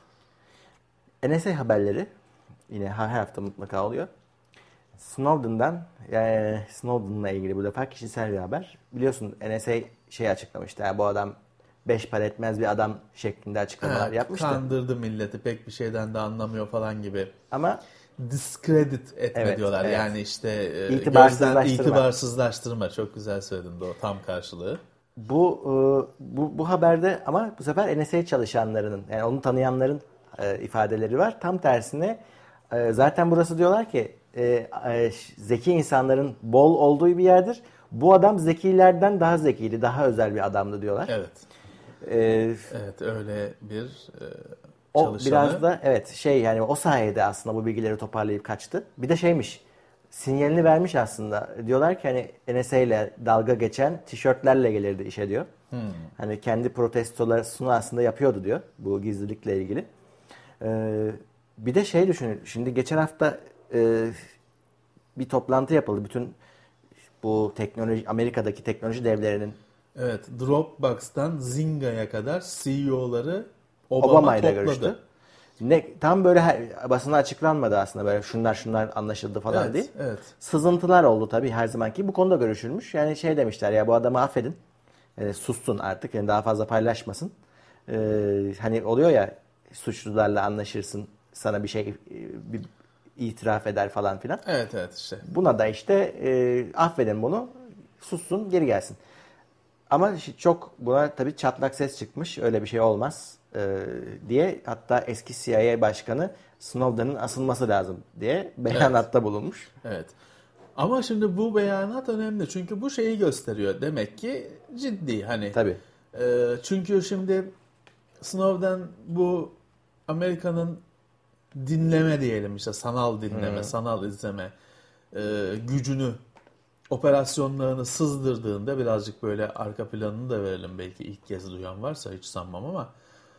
N S A haberleri yine her hafta mutlaka oluyor. Snowden'dan, yani Snowden'la ilgili bu defa kişisel bir haber. Biliyorsun N S A şey açıklamıştı. Yani bu adam beş para etmez bir adam şeklinde açıklamalar Ha, yapmıştı. kandırdı milleti, pek bir şeyden de anlamıyor falan gibi. Ama Discredit etme Evet, diyorlar. evet. Yani işte e, İtibarsızlaştırma. gözden itibarsızlaştırma. Çok güzel söyledin de o tam karşılığı. bu e, bu bu haberde ama bu sefer N S A çalışanlarının, yani onu tanıyanların e, ifadeleri var. Tam tersine e, zaten burası diyorlar ki e, e, zeki insanların bol olduğu bir yerdir. Bu adam zekilerden daha zekiydi, daha özel bir adamdı diyorlar. Evet. E, Evet, öyle bir e, o çalışanı. biraz da evet şey, yani o sayede aslında bu bilgileri toparlayıp kaçtı. Bir de şeymiş, sinyalini vermiş aslında. Diyorlar ki hani N S A ile dalga geçen tişörtlerle gelirdi işe diyor. Hmm. Hani kendi protestolarını aslında yapıyordu diyor bu gizlilikle ilgili. Ee, bir de şey düşünün. Şimdi geçen hafta e, bir toplantı yapıldı. Bütün bu teknoloji, Amerika'daki teknoloji devlerinin Evet, Dropbox'tan Zynga'ya kadar C E O'ları Obama, Obama ile topladı. görüştü. Ne, tam böyle her, basına açıklanmadı aslında, böyle şunlar şunlar anlaşıldı falan Evet, değil. evet. Sızıntılar oldu tabii her zamanki. Bu konuda görüşülmüş. Yani şey demişler ya, bu adamı affedin. E, sussun artık. Yani daha fazla paylaşmasın. E, hani oluyor ya, suçlularla anlaşırsın. Sana bir şey e, bir itiraf eder falan filan. Evet, evet işte. Buna da işte e, affedin bunu. Sussun, geri gelsin. Ama çok buna tabii çatlak ses çıkmış. Öyle bir şey olmaz e, diye. Hatta eski C I A başkanı Snowden'ın asılması lazım diye beyanatta evet. bulunmuş. Evet. Ama şimdi bu beyanat önemli. Çünkü bu şeyi gösteriyor. Demek ki ciddi. Hani. Tabii. E, çünkü şimdi Snowden bu Amerika'nın dinleme diyelim işte sanal dinleme, hmm. sanal izleme e, gücünü, operasyonlarını sızdırdığında birazcık böyle arka planını da verelim belki ilk kez duyan varsa hiç sanmam ama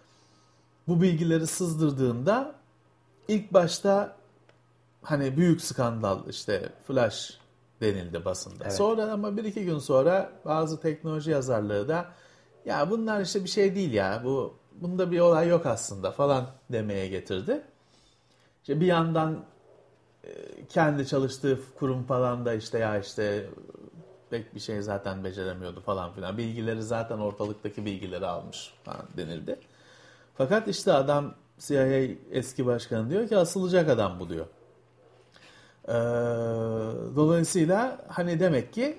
bu bilgileri sızdırdığında ilk başta hani büyük skandal işte flash denildi basında. Evet. Sonra ama bir iki gün sonra bazı teknoloji yazarları da ya bunlar işte bir şey değil ya bu bunda bir olay yok aslında falan demeye getirdi. İşte bir yandan kendi çalıştığı kurum falan da işte ya işte pek bir şey zaten beceremiyordu falan filan. Bilgileri zaten ortalıktaki bilgileri almış falan denildi. Fakat işte adam C I A eski başkanı diyor ki asılacak adam bu diyor. Ee, dolayısıyla hani demek ki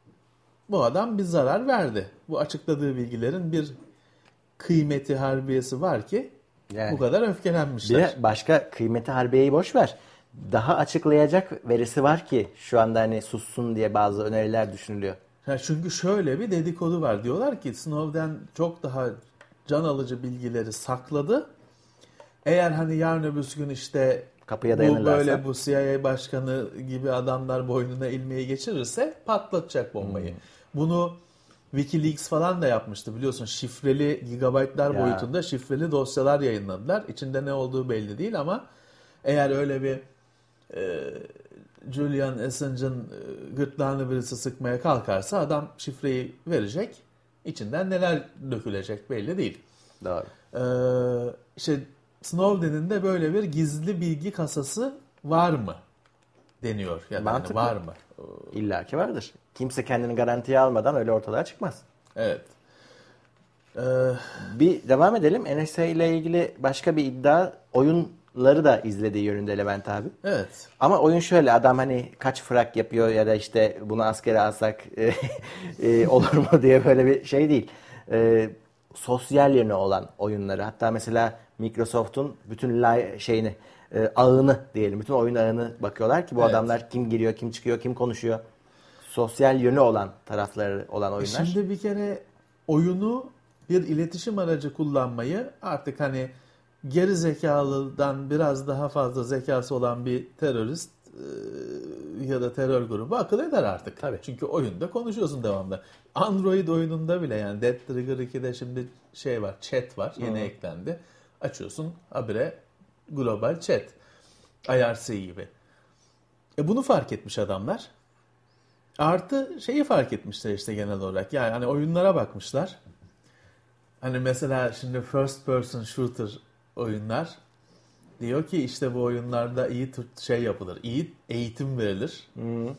bu adam bir zarar verdi. Bu açıkladığı bilgilerin bir kıymeti harbiyesi var ki yani, bu kadar öfkelenmişler. Bir de başka kıymeti harbiyeyi boş ver. Daha açıklayacak verisi var ki şu anda hani sussun diye bazı öneriler düşünülüyor. Ya çünkü şöyle bir dedikodu var. Diyorlar ki Snowden çok daha can alıcı bilgileri sakladı. Eğer hani yarın öbür gün işte kapıya bu böyle bu C I A başkanı gibi adamlar boynuna ilmeği geçirirse patlatacak bombayı. Hmm. Bunu WikiLeaks falan da yapmıştı biliyorsun. Şifreli gigabaytlar ya. boyutunda şifreli dosyalar yayınladılar. İçinde ne olduğu belli değil ama eğer öyle bir e, Julian Assange'ın e, gırtlağını birisi sıkmaya kalkarsa adam şifreyi verecek. İçinden neler dökülecek belli değil. Doğru. E, işte Snowden'in de böyle bir gizli bilgi kasası var mı deniyor. Yani mantıklı. Var mı? İlla ki vardır. Kimse kendini garantiye almadan öyle ortalığa çıkmaz. Evet. Ee, bir devam edelim. N S A ile ilgili başka bir iddia oyunları da izlediği yönünde Levent abi. Evet. Ama oyun şöyle adam hani kaç frak yapıyor ya da işte bunu askere alsak e, e, olur mu diye böyle bir şey değil. E, sosyal yönü olan oyunları. Hatta mesela Microsoft'un bütün li- şeyini e, ağını diyelim. Bütün oyun ağını bakıyorlar ki bu evet. adamlar kim giriyor, kim çıkıyor, kim konuşuyor. Sosyal yönü olan tarafları olan oyunlar. Şimdi bir kere oyunu bir iletişim aracı kullanmayı artık hani geri zekalıdan biraz daha fazla zekası olan bir terörist e, ya da terör grubu akıl eder artık. Tabii. Çünkü oyunda konuşuyorsun devamlı. Android oyununda bile yani Dead Trigger iki'de şimdi şey var, chat var, yeni Hı. eklendi. Açıyorsun habire global chat. I R C gibi. E bunu fark etmiş adamlar. Artı şeyi fark etmişler işte genel olarak. Yani hani oyunlara bakmışlar. Hani mesela şimdi first person shooter oyunlar diyor ki işte bu oyunlarda iyi şey yapılır. İyi eğitim verilir. Hı.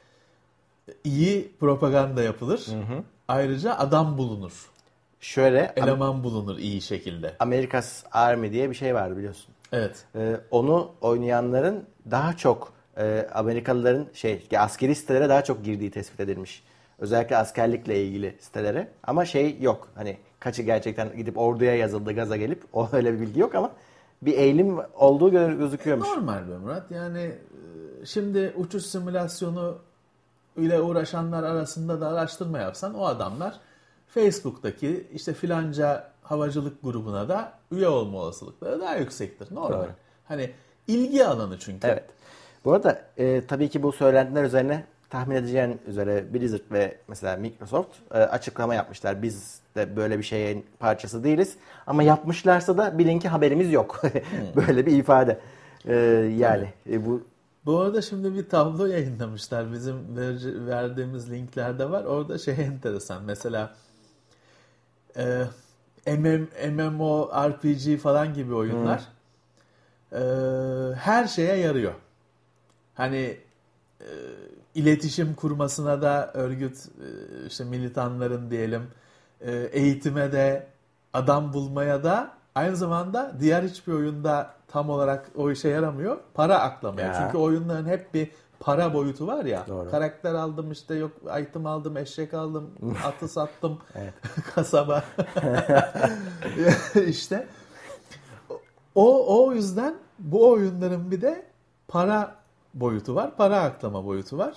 İyi propaganda yapılır. Hı hı. Ayrıca adam bulunur. Şöyle eleman Am- bulunur iyi şekilde. America's Army diye bir şey var biliyorsun. Evet. Ee, onu oynayanların daha çok e, Amerikalıların şey askeri sitelere daha çok girdiği tespit edilmiş. Özellikle askerlikle ilgili sitelere. Ama şey yok. Hani kaçı gerçekten gidip orduya yazıldı gaza gelip o öyle bir bilgi yok ama bir eğilim olduğu gözüküyormuş. Normal be Murat. Yani şimdi uçuş simülasyonu ile uğraşanlar arasında da araştırma yapsan o adamlar Facebook'taki işte filanca havacılık grubuna da üye olma olasılıkları daha yüksektir. Normal. Doğru. Hani ilgi alanı çünkü. Evet. Bu arada e, tabii ki bu söylentiler üzerine tahmin edeceğin üzere Blizzard ve mesela Microsoft e, açıklama yapmışlar. Biz de böyle bir şeyin parçası değiliz. Ama yapmışlarsa da bilin ki haberimiz yok. hmm. Böyle bir ifade. E, yani e, bu Bu arada şimdi bir tablo yayınlamışlar. Bizim ver, verdiğimiz linklerde var. Orada şey enteresan. Mesela e, MMORPG falan gibi oyunlar hmm. e, her şeye yarıyor. Hani e, iletişim kurmasına da örgüt e, işte militanların diyelim e, eğitime de adam bulmaya da aynı zamanda diğer hiçbir oyunda tam olarak o işe yaramıyor. Para aklamaya. Ya. Çünkü oyunların hep bir para boyutu var ya. Doğru. Karakter aldım işte, yok item aldım, eşek aldım, atı sattım kasaba. İşte o o yüzden bu oyunların bir de para boyutu var. Para aklama boyutu var.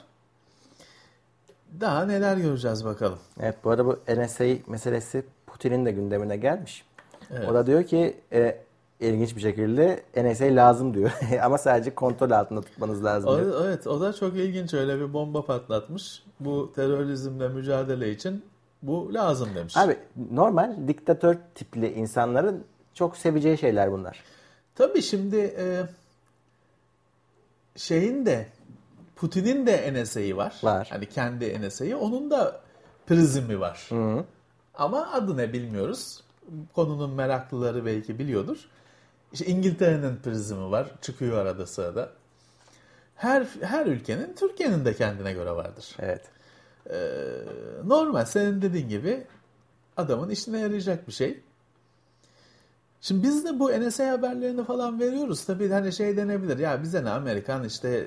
Daha neler göreceğiz bakalım. Evet, bu arada bu N S A meselesi Putin'in de gündemine gelmiş. Evet. O da diyor ki e, ilginç bir şekilde N S A lazım diyor. Ama sadece kontrol altında tutmanız lazım O, diyor. evet, o da çok ilginç, öyle bir bomba patlatmış. Bu terörizmle mücadele için bu lazım demiş. Abi normal diktatör tipli insanların çok seveceği şeyler bunlar. Tabii şimdi e, şeyin de Putin'in de N S A'yı var. Var. Hani kendi N S A'yı. Onun da prizmi var. Hı. Ama adı ne bilmiyoruz. Konunun meraklıları belki biliyordur. İşte İngiltere'nin prizmi var. Çıkıyor arada sırada. Her her ülkenin, Türkiye'nin de kendine göre vardır. Evet. Ee, normal, senin dediğin gibi adamın işine yarayacak bir şey. Şimdi biz de bu N S A haberlerini falan veriyoruz. Tabii hani şey denebilir. Ya bize ne, Amerikan işte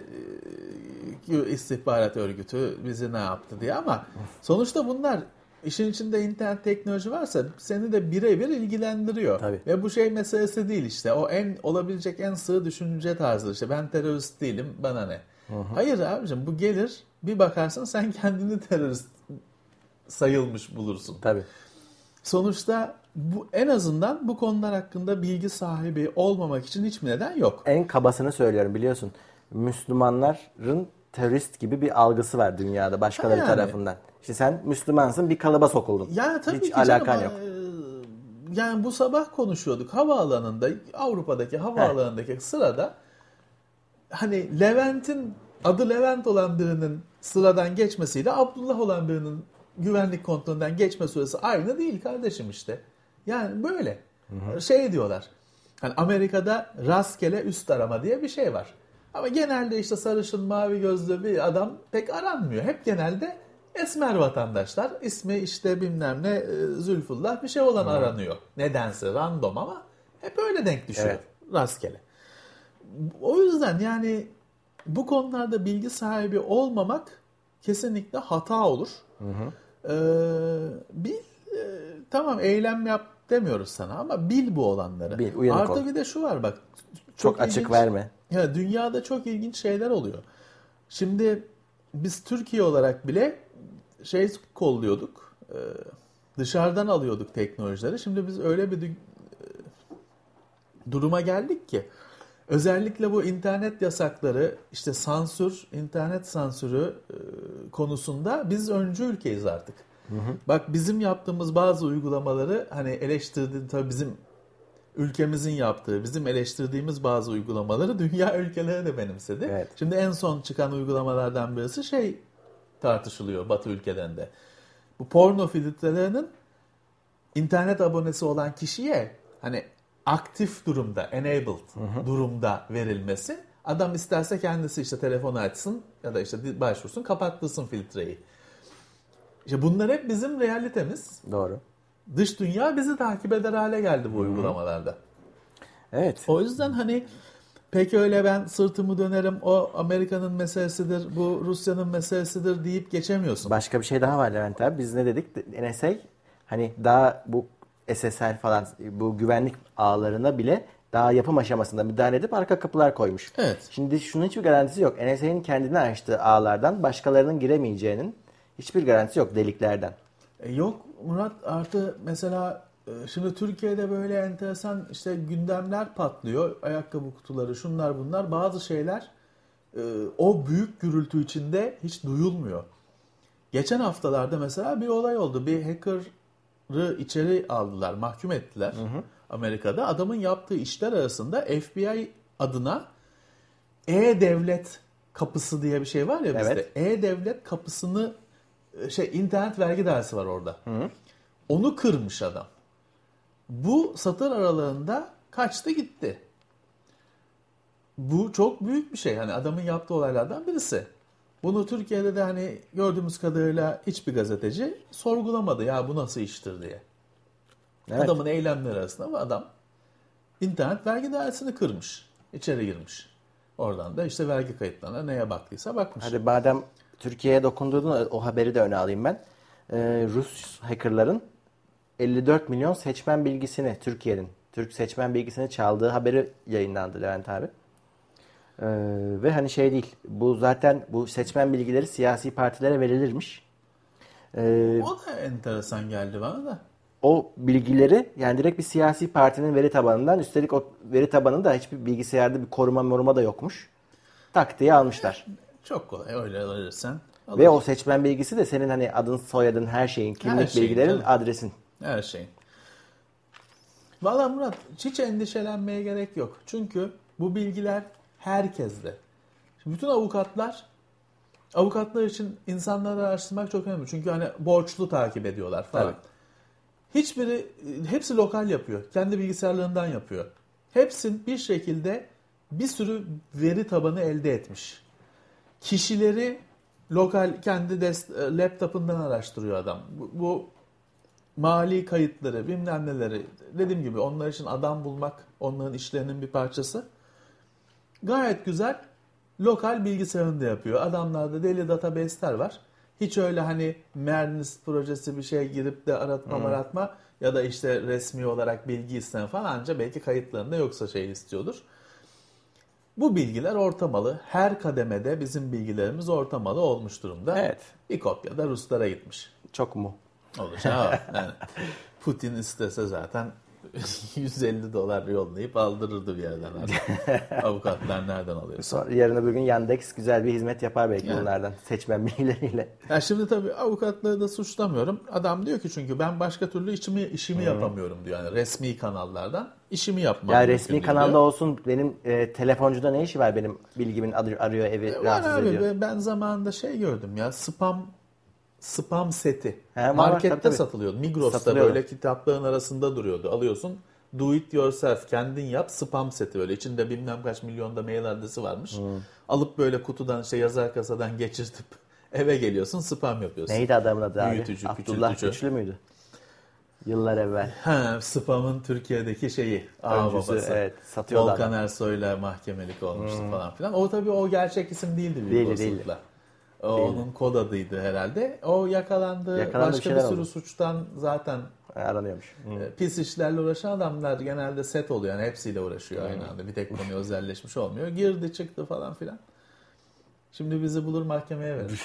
e, istihbarat örgütü bizi ne yaptı diye, ama sonuçta bunlar, işin içinde internet teknoloji varsa seni de birebir ilgilendiriyor. Tabii. Ve bu şey meselesi değil işte. O en olabilecek en sığ düşünce tarzı. İşte ben terörist değilim, bana ne? Hı hı. Hayır abicim, bu gelir bir bakarsın sen kendini terörist sayılmış bulursun. Tabii. Sonuçta bu, en azından bu konular hakkında bilgi sahibi olmamak için hiçbir neden yok. En kabasını söylüyorum, biliyorsun. Müslümanların terörist gibi bir algısı var dünyada başkaları yani tarafından. İşte sen Müslümansın, bir kalıba sokuldun. Yani tabii hiç ki alakan canım, yok. Yani bu sabah konuşuyorduk havaalanında, Avrupa'daki havaalanındaki evet. sırada hani Levent'in, adı Levent olan birinin sıradan geçmesiyle Abdullah olan birinin güvenlik kontrolünden geçme süresi aynı değil kardeşim işte. Yani böyle. Hı hı. Şey diyorlar. Hani Amerika'da rastgele üst arama diye bir şey var. Ama genelde işte sarışın, mavi gözlü bir adam pek aranmıyor. Hep genelde esmer vatandaşlar, ismi işte bilmem ne Zülfullah bir şey olan hmm. aranıyor. Nedense random ama hep öyle denk düşüyor. Evet. Rastgele. O yüzden yani bu konularda bilgi sahibi olmamak kesinlikle hata olur. Hı hı. Ee, bil, e, tamam eylem yap demiyoruz sana ama bil bu olanları. Bil, uyanık Artı ol. bir de şu var bak. Çok, çok açık ilginç, verme. Ya, dünyada çok ilginç şeyler oluyor. Şimdi biz Türkiye olarak bile şey kolluyorduk. E, dışarıdan alıyorduk teknolojileri. Şimdi biz öyle bir e, duruma geldik ki özellikle bu internet yasakları, işte sansür, internet sansürü e, konusunda biz öncü ülkeyiz artık. Hı hı. Bak bizim yaptığımız bazı uygulamaları hani eleştirdiğin, tabii bizim ülkemizin yaptığı, bizim eleştirdiğimiz bazı uygulamaları dünya ülkeleri de benimsedi. Evet. Şimdi en son çıkan uygulamalardan birisi şey tartışılıyor Batı ülkelerinde. Bu porno filtrelerinin internet abonesi olan kişiye hani aktif durumda, enabled hı hı. durumda verilmesi. Adam isterse kendisi işte telefonu açsın ya da işte başvursun, kapattırsın filtreyi. İşte bunlar hep bizim realitemiz. Doğru. Dış dünya bizi takip eder hale geldi bu hı hı. uygulamalarda. Evet. O yüzden hani pek öyle ben sırtımı dönerim, o Amerika'nın meselesidir, bu Rusya'nın meselesidir deyip geçemiyorsun. Başka bir şey daha var Levent abi. Biz ne dedik? N S A hani daha bu S S L falan, bu güvenlik ağlarına bile daha yapım aşamasında müdahale edip arka kapılar koymuş. Evet. Şimdi şunun hiçbir garantisi yok. N S A'nın kendine açtığı ağlardan başkalarının giremeyeceğinin hiçbir garantisi yok, deliklerden. E yok Murat, artı mesela şimdi Türkiye'de böyle enteresan işte gündemler patlıyor. Ayakkabı kutuları, şunlar bunlar, bazı şeyler o büyük gürültü içinde hiç duyulmuyor. Geçen haftalarda mesela bir olay oldu. Bir hacker'ı içeri aldılar, mahkum ettiler hı hı. Amerika'da. Adamın yaptığı işler arasında F B I adına E-Devlet kapısı diye bir şey var ya bizde. Evet. E-Devlet kapısını şey internet vergi dairesi var orada. Hı hı. Onu kırmış adam. Bu satır aralığında kaçtı gitti. Bu çok büyük bir şey. Hani adamın yaptığı olaylardan birisi. Bunu Türkiye'de de hani gördüğümüz kadarıyla hiçbir gazeteci sorgulamadı. Ya bu nasıl iştir diye. Evet. Adamın eylemleri arasında bu adam internet vergi dairesini kırmış. İçeri girmiş. Oradan da işte vergi kayıtlarına neye baktıysa bakmış. Hadi madem Türkiye'ye dokundurdun, o haberi de öne alayım ben. Ee, Rus hackerların elli dört milyon seçmen bilgisini, Türkiye'nin Türk seçmen bilgisini çaldığı haberi yayınlandı Levent abi. Ee, ve hani şey değil, bu zaten bu seçmen bilgileri siyasi partilere verilirmiş. Ee, O da enteresan geldi bana da. O bilgileri yani direkt bir siyasi partinin veri tabanından, üstelik o veri tabanında da hiçbir bilgisayarda bir koruma moruma da yokmuş. Tak diye almışlar. Çok kolay, öyle alırsan. Alır. Ve o seçmen bilgisi de senin hani adın, soyadın, her şeyin, kimlik Her şeyin, bilgilerin, canım. adresin. Her şey. Valla Murat, hiç endişelenmeye gerek yok. Çünkü bu bilgiler herkeste. Şimdi bütün avukatlar, avukatlar için insanları araştırmak çok önemli. Çünkü hani borçlu takip ediyorlar falan. Evet. Hiçbiri, hepsi lokal yapıyor. Kendi bilgisayarlarından yapıyor. Hepsin bir şekilde bir sürü veri tabanı elde etmiş. Kişileri lokal kendi dest- laptopundan araştırıyor adam. Bu, bu mali kayıtları, bilmem neleri, dediğim gibi onlar için adam bulmak onların işlerinin bir parçası. Gayet güzel lokal bilgisayarında yapıyor. Adamlarda deli database'ler var. Hiç öyle hani Mernis projesi bir şey girip de aratma Hmm. aratma ya da işte resmi olarak bilgi isteme falan, anca belki kayıtlarında yoksa şey istiyordur. Bu bilgiler ortamalı. Her kademede bizim bilgilerimiz ortamalı olmuş durumda. Evet. Bir kopya da Ruslara gitmiş. Çok mu? Olacak. Yani Putin istese zaten yüz elli dolar yollayıp aldırırdı bir yerden artık. Avukatlar nereden alıyor? Sonra yarın öbür gün Yandex güzel bir hizmet yapar belki Yani. bunlardan. Seçmen bilgileriyle. Ya şimdi tabii avukatları da suçlamıyorum. Adam diyor ki çünkü ben başka türlü işimi işimi yapamıyorum diyor. Yani resmi kanallardan işimi yapmam Ya mümkün resmi değil kanalda diyor. olsun, benim e, telefoncuda ne işi var benim bilgimin adı- arıyor evi E, Var rahatsız abi, ediyor. be- ben zamanında şey gördüm ya, spam spam seti. He, var, var, Markette tabii, tabii. satılıyordu. Migros'ta Satılıyordu. böyle kitapların arasında duruyordu. Alıyorsun, do it yourself, kendin yap spam seti, böyle içinde bilmem kaç milyonda mail adresi varmış. Hmm. Alıp böyle kutudan şey yazar kasadan geçirtip eve geliyorsun, spam yapıyorsun. Neydi adamın adı abi? Büyütücü, Abdullah küçültücü. Güçlü müydü? Yıllar evvel. Ha, spam'ın Türkiye'deki şeyi, ağ Öncüsü, babası. evet, satıyordu Volkan adam. Ersoy'la mahkemelik olmuştu falan filan. O tabii o gerçek isim değildi büyük Değildi, olasılıkla. değildi. O, onun kod adıydı herhalde. O yakalandı. Yakalandı, bir Başka bir şeyler sürü oldu. suçtan zaten Aranıyormuş. e, pis işlerle uğraşan adamlar genelde set oluyor. Yani hepsiyle uğraşıyor aynı anda. Bir tek konuya özelleşmiş olmuyor. Girdi çıktı falan filan. Şimdi bizi bulur mahkemeye verir.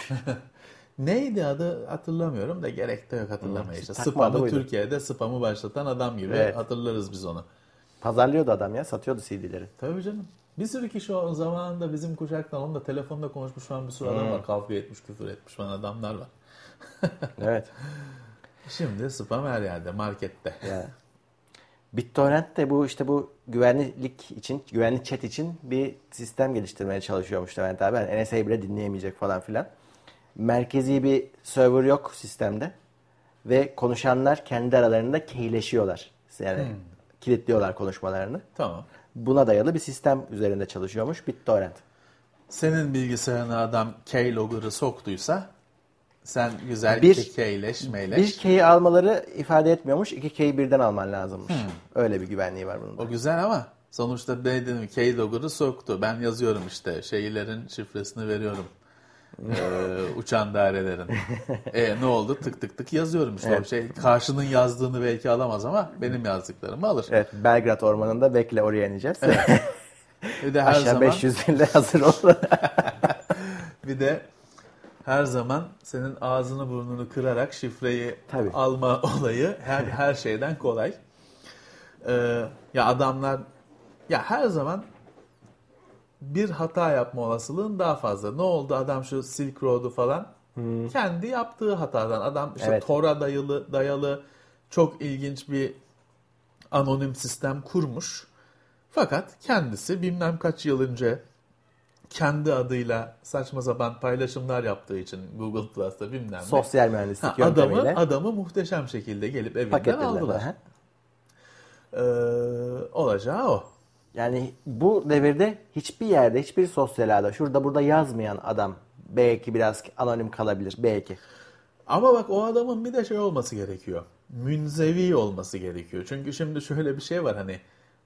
Neydi adı hatırlamıyorum da gerek de yok hatırlamaya. İşte Takma adı spam'ı buydu. Türkiye'de spam'ı başlatan adam gibi Evet. hatırlarız biz onu. Pazarlıyordu adam ya. Satıyordu C D'leri. Tabii canım. Bir sürü kişi o zamanında bizim kuşaktan, onunla telefonda konuşmuş falan bir sürü adam var. Kavga etmiş, küfür etmiş falan adamlar var. Evet. Şimdi spam her yerde, markette. Ya. BitTorrent de bu işte bu güvenlik için, güvenlik chat için bir sistem geliştirmeye çalışıyormuş Levent abi. Yani N S A bile dinleyemeyecek falan filan. Merkezi bir server yok sistemde. Ve konuşanlar kendi aralarında keyleşiyorlar. Yani kilitliyorlar konuşmalarını. Tamam. Buna dayalı bir sistem üzerinde çalışıyormuş BitTorrent. Senin bilgisayarına adam keylogger'ı soktuysa sen güzel Bir- bir keyleş, meyleş. Bir key'i almaları ifade etmiyormuş. İki key'i birden alman lazımmış. Öyle bir güvenliği var bunun da. O güzel ama sonuçta ne dedim, keylogger'ı soktu. Ben yazıyorum işte, şeylerin şifresini veriyorum. Ee, uçan dairelerin. E ne oldu? Tık tık tık yazıyorum işte. O şey karşının yazdığını belki alamaz ama benim yazdıklarımı alır. Evet, Belgrad Ormanı'nda bekle, oraya ineceğiz. Bir de her Aşağı zaman beş yüz ile hazır ol. bir de her zaman senin ağzını burnunu kırarak şifreyi Tabii. alma olayı her her şeyden kolay. Ee, ya adamlar ya her zaman bir hata yapma olasılığın daha fazla. Ne oldu, adam şu Silk Road'u falan kendi yaptığı hatadan, adam işte Evet. Tor'a dayalı dayalı çok ilginç bir anonim sistem kurmuş. Fakat kendisi bilmem kaç yıl önce kendi adıyla saçma sapan paylaşımlar yaptığı için Google Plus'ta bilmem ne. Sosyal mühendislik Ha, adamı, yöntemiyle. adamı muhteşem şekilde gelip evinden Paketlediler. aldılar. Aha. Ee, olacağı o. Yani bu devirde hiçbir yerde, hiçbir sosyal ağda, şurada burada yazmayan adam belki biraz anonim kalabilir. Belki. Ama bak, o adamın bir de şey olması gerekiyor. Münzevi olması gerekiyor. Çünkü şimdi şöyle bir şey var, hani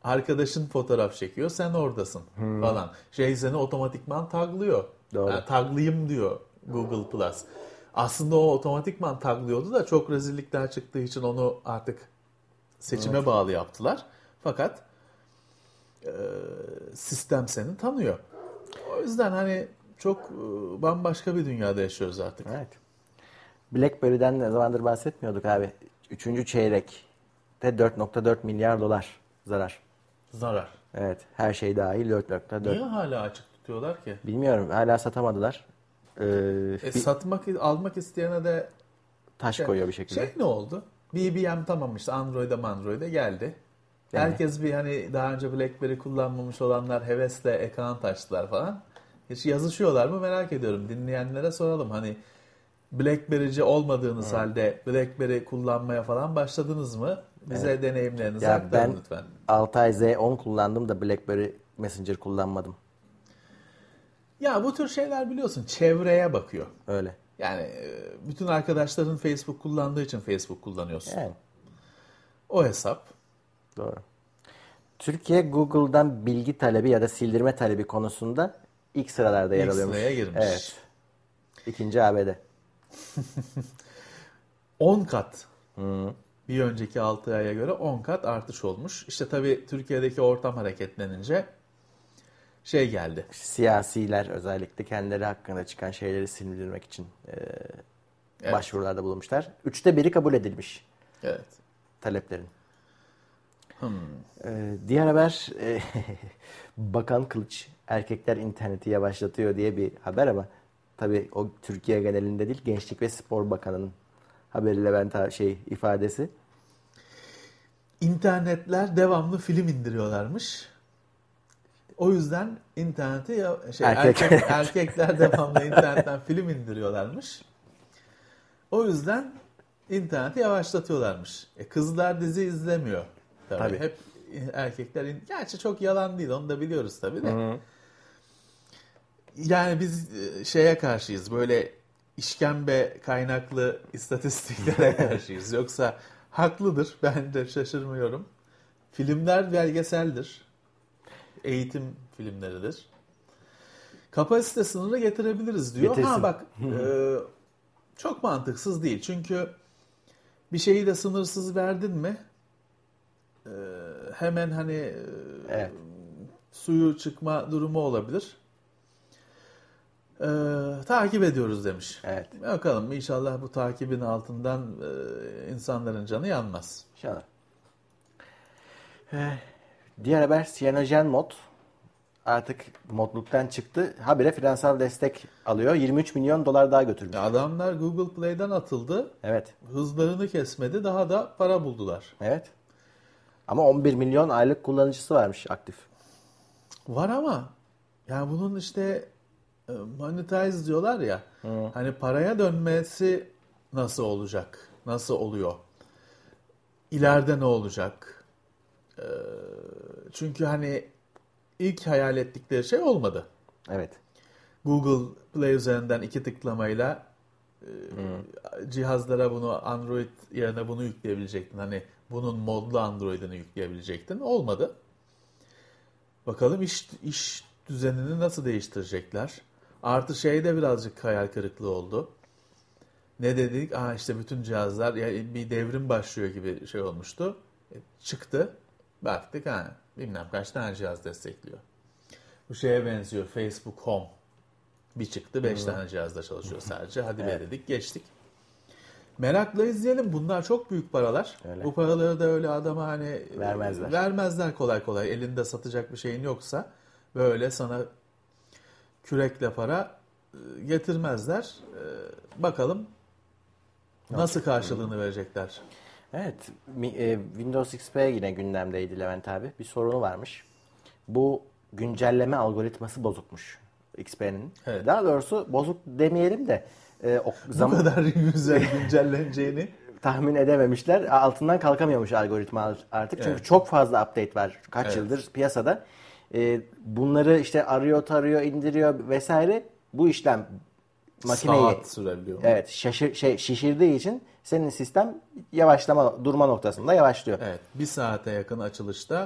Arkadaşın fotoğraf çekiyor, sen oradasın hmm. falan. Şey seni otomatikman taglıyor. Doğru. Yani, taglayayım diyor Google Plus. Aslında o otomatikman taglıyordu da çok rezillikler çıktığı için onu artık seçime evet. bağlı yaptılar. Fakat e, sistem seni tanıyor. O yüzden hani çok e, bambaşka bir dünyada yaşıyoruz artık. Evet. BlackBerry'den ne zamandır bahsetmiyorduk abi. Üçüncü çeyrekte dört nokta dört milyar dolar zarar. Zarar. Evet. Her şey dahil dört nokta dört. Niye hala açık tutuyorlar ki? Bilmiyorum. Hala satamadılar. Ee, e, bir... Satmak, almak isteyene de taş şey, koyuyor bir şekilde. Şey ne oldu? B B M tamam işte Android'e Android'e geldi. Yani. Herkes bir hani daha önce BlackBerry kullanmamış olanlar hevesle account açtılar falan. Hiç yazışıyorlar mı merak ediyorum. Dinleyenlere soralım. Hani BlackBerry'ci olmadığınız Hı. halde BlackBerry kullanmaya falan başladınız mı? Bize evet. deneyimlerinizi ya aktarın lütfen. Ben Altay Z on kullandım da BlackBerry Messenger kullanmadım. Ya bu tür şeyler biliyorsun çevreye bakıyor. Öyle. Yani bütün arkadaşların Facebook kullandığı için Facebook kullanıyorsun. Yani. O hesap. Doğru. Türkiye Google'dan bilgi talebi ya da sildirme talebi konusunda ilk sıralarda yer ilk alıyormuş. İlk sıraya girmiş. Evet. İkinci A B D. on kat. Hı. Bir önceki altı aya göre on kat artış olmuş. İşte tabii Türkiye'deki ortam hareketlenince şey geldi. Siyasiler özellikle kendileri hakkında çıkan şeyleri sildirmek için e, evet. başvurularda bulunmuşlar. Üçte biri kabul edilmiş. Evet. Taleplerin. Hmm. Ee, diğer haber e, Bakan Kılıç erkekler interneti yavaşlatıyor diye bir haber ama tabii o Türkiye genelinde değil, Gençlik ve Spor Bakanı'nın haberiyle ben ta şey ifadesi. İnternetler devamlı film indiriyorlarmış. O yüzden interneti ya, şey Erkek. erkek, erkekler devamlı internetten film indiriyorlarmış. O yüzden interneti yavaşlatıyorlarmış. E, kızlar dizi izlemiyor. Tabii. Tabii. Hep erkekler, gerçi çok yalan değil, onu da biliyoruz tabii de. Hı-hı. Yani biz şeye karşıyız, böyle işkembe kaynaklı istatistiklere karşıyız. Yoksa haklıdır, ben de şaşırmıyorum. Filmler belgeseldir. Eğitim filmleridir. Kapasite sınırı getirebiliriz diyor. Getirsin. Ha bak e, çok mantıksız değil. Çünkü bir şeyi de sınırsız verdin mi e, hemen hani e, evet. suyu çıkma durumu olabilir. E, takip ediyoruz demiş. Evet. Bakalım inşallah bu takibin altından e, insanların canı yanmaz. İnşallah. Diğer haber Cyanogen Mod artık modluktan çıktı. Habire finansal destek alıyor. yirmi üç milyon dolar daha götürmüş. Adamlar Google Play'den atıldı. Evet. Hızlarını kesmedi. Daha da para buldular. Evet. Ama on bir milyon aylık kullanıcısı varmış aktif. Var ama yani bunun işte monetize diyorlar ya. Hı. Hani paraya dönmesi nasıl olacak? Nasıl oluyor? İleride ne olacak? Ee, çünkü hani ilk hayal ettikleri şey olmadı. Evet. Google Play üzerinden iki tıklamayla e, cihazlara bunu Android yerine bunu yükleyebilecektin. Hani bunun modlu Android'ini yükleyebilecektin. Olmadı. Bakalım iş iş düzenini nasıl değiştirecekler? Artı şey de birazcık hayal kırıklığı oldu. Ne dedik? Aa işte bütün cihazlar ya bir devrim başlıyor gibi şey olmuştu. E, çıktı. Baktık ha bilmem kaç tane cihaz destekliyor. Bu şeye benziyor. Facebook Home. Bir çıktı beş hmm. tane cihazda çalışıyor sadece. Hadi evet. be dedik geçtik. Merakla izleyelim. Bunlar çok büyük paralar. Öyle. Bu paraları da öyle adama hani vermezler. Vermezler kolay kolay. Elinde satacak bir şeyin yoksa böyle sana kürekle para getirmezler. Bakalım nasıl karşılığını verecekler. Evet. Windows X P yine gündemdeydi Levent abi. Bir sorunu varmış. Bu güncelleme algoritması bozukmuş X P'nin. Evet. Daha doğrusu bozuk demeyelim de e, o zaman... Bu kadar güzel güncelleneceğini tahmin edememişler. Altından kalkamıyormuş algoritma artık. Çünkü evet. çok fazla update var. Kaç evet. yıldır piyasada. E, bunları işte arıyor, tarıyor, indiriyor vesaire. Bu işlem makineyi saat sürebiliyor. Evet, şaşır, şey şişirdiği için senin sistem yavaşlama, durma noktasında yavaşlıyor. Evet. Bir saate yakın açılışta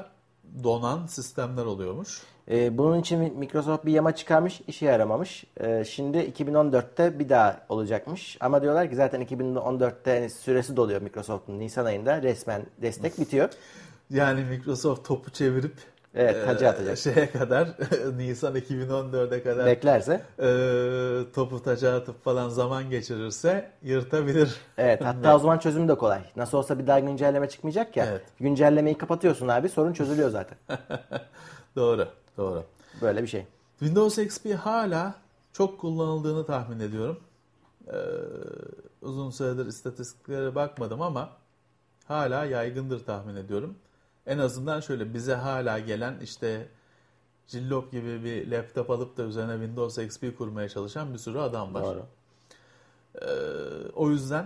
donan sistemler oluyormuş. Ee, bunun için Microsoft bir yama çıkarmış, işe yaramamış. Ee, şimdi iki bin on dörtte bir daha olacakmış. Ama diyorlar ki zaten iki bin on dörtte yani süresi doluyor Microsoft'un Nisan ayında. Resmen destek bitiyor. Yani Microsoft topu çevirip Evet, tacı atacak. E, şeye kadar Nisan iki bin on dörde kadar beklerse e, topu taca atıp falan zaman geçirirse yırtabilir. evet, hatta o zaman çözümü de kolay. Nasıl olsa bir daha güncelleme çıkmayacak ya. Evet. Güncellemeyi kapatıyorsun abi, sorun çözülüyor zaten. Doğru, doğru. Böyle bir şey. Windows X P hala çok kullanıldığını tahmin ediyorum. Ee, uzun süredir istatistiklere bakmadım ama hala yaygındır tahmin ediyorum. En azından şöyle bize hala gelen işte Cillop gibi bir laptop alıp da üzerine Windows X P kurmaya çalışan bir sürü adam var. Doğru. Ee, o yüzden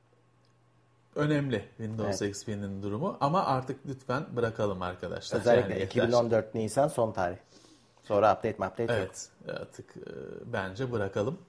önemli Windows Evet. X P'nin durumu ama artık lütfen bırakalım arkadaşlar. Özellikle Yani iki bin on dört Nisan son tarih. Sonra update mi update yok. evet, artık e, bence bırakalım.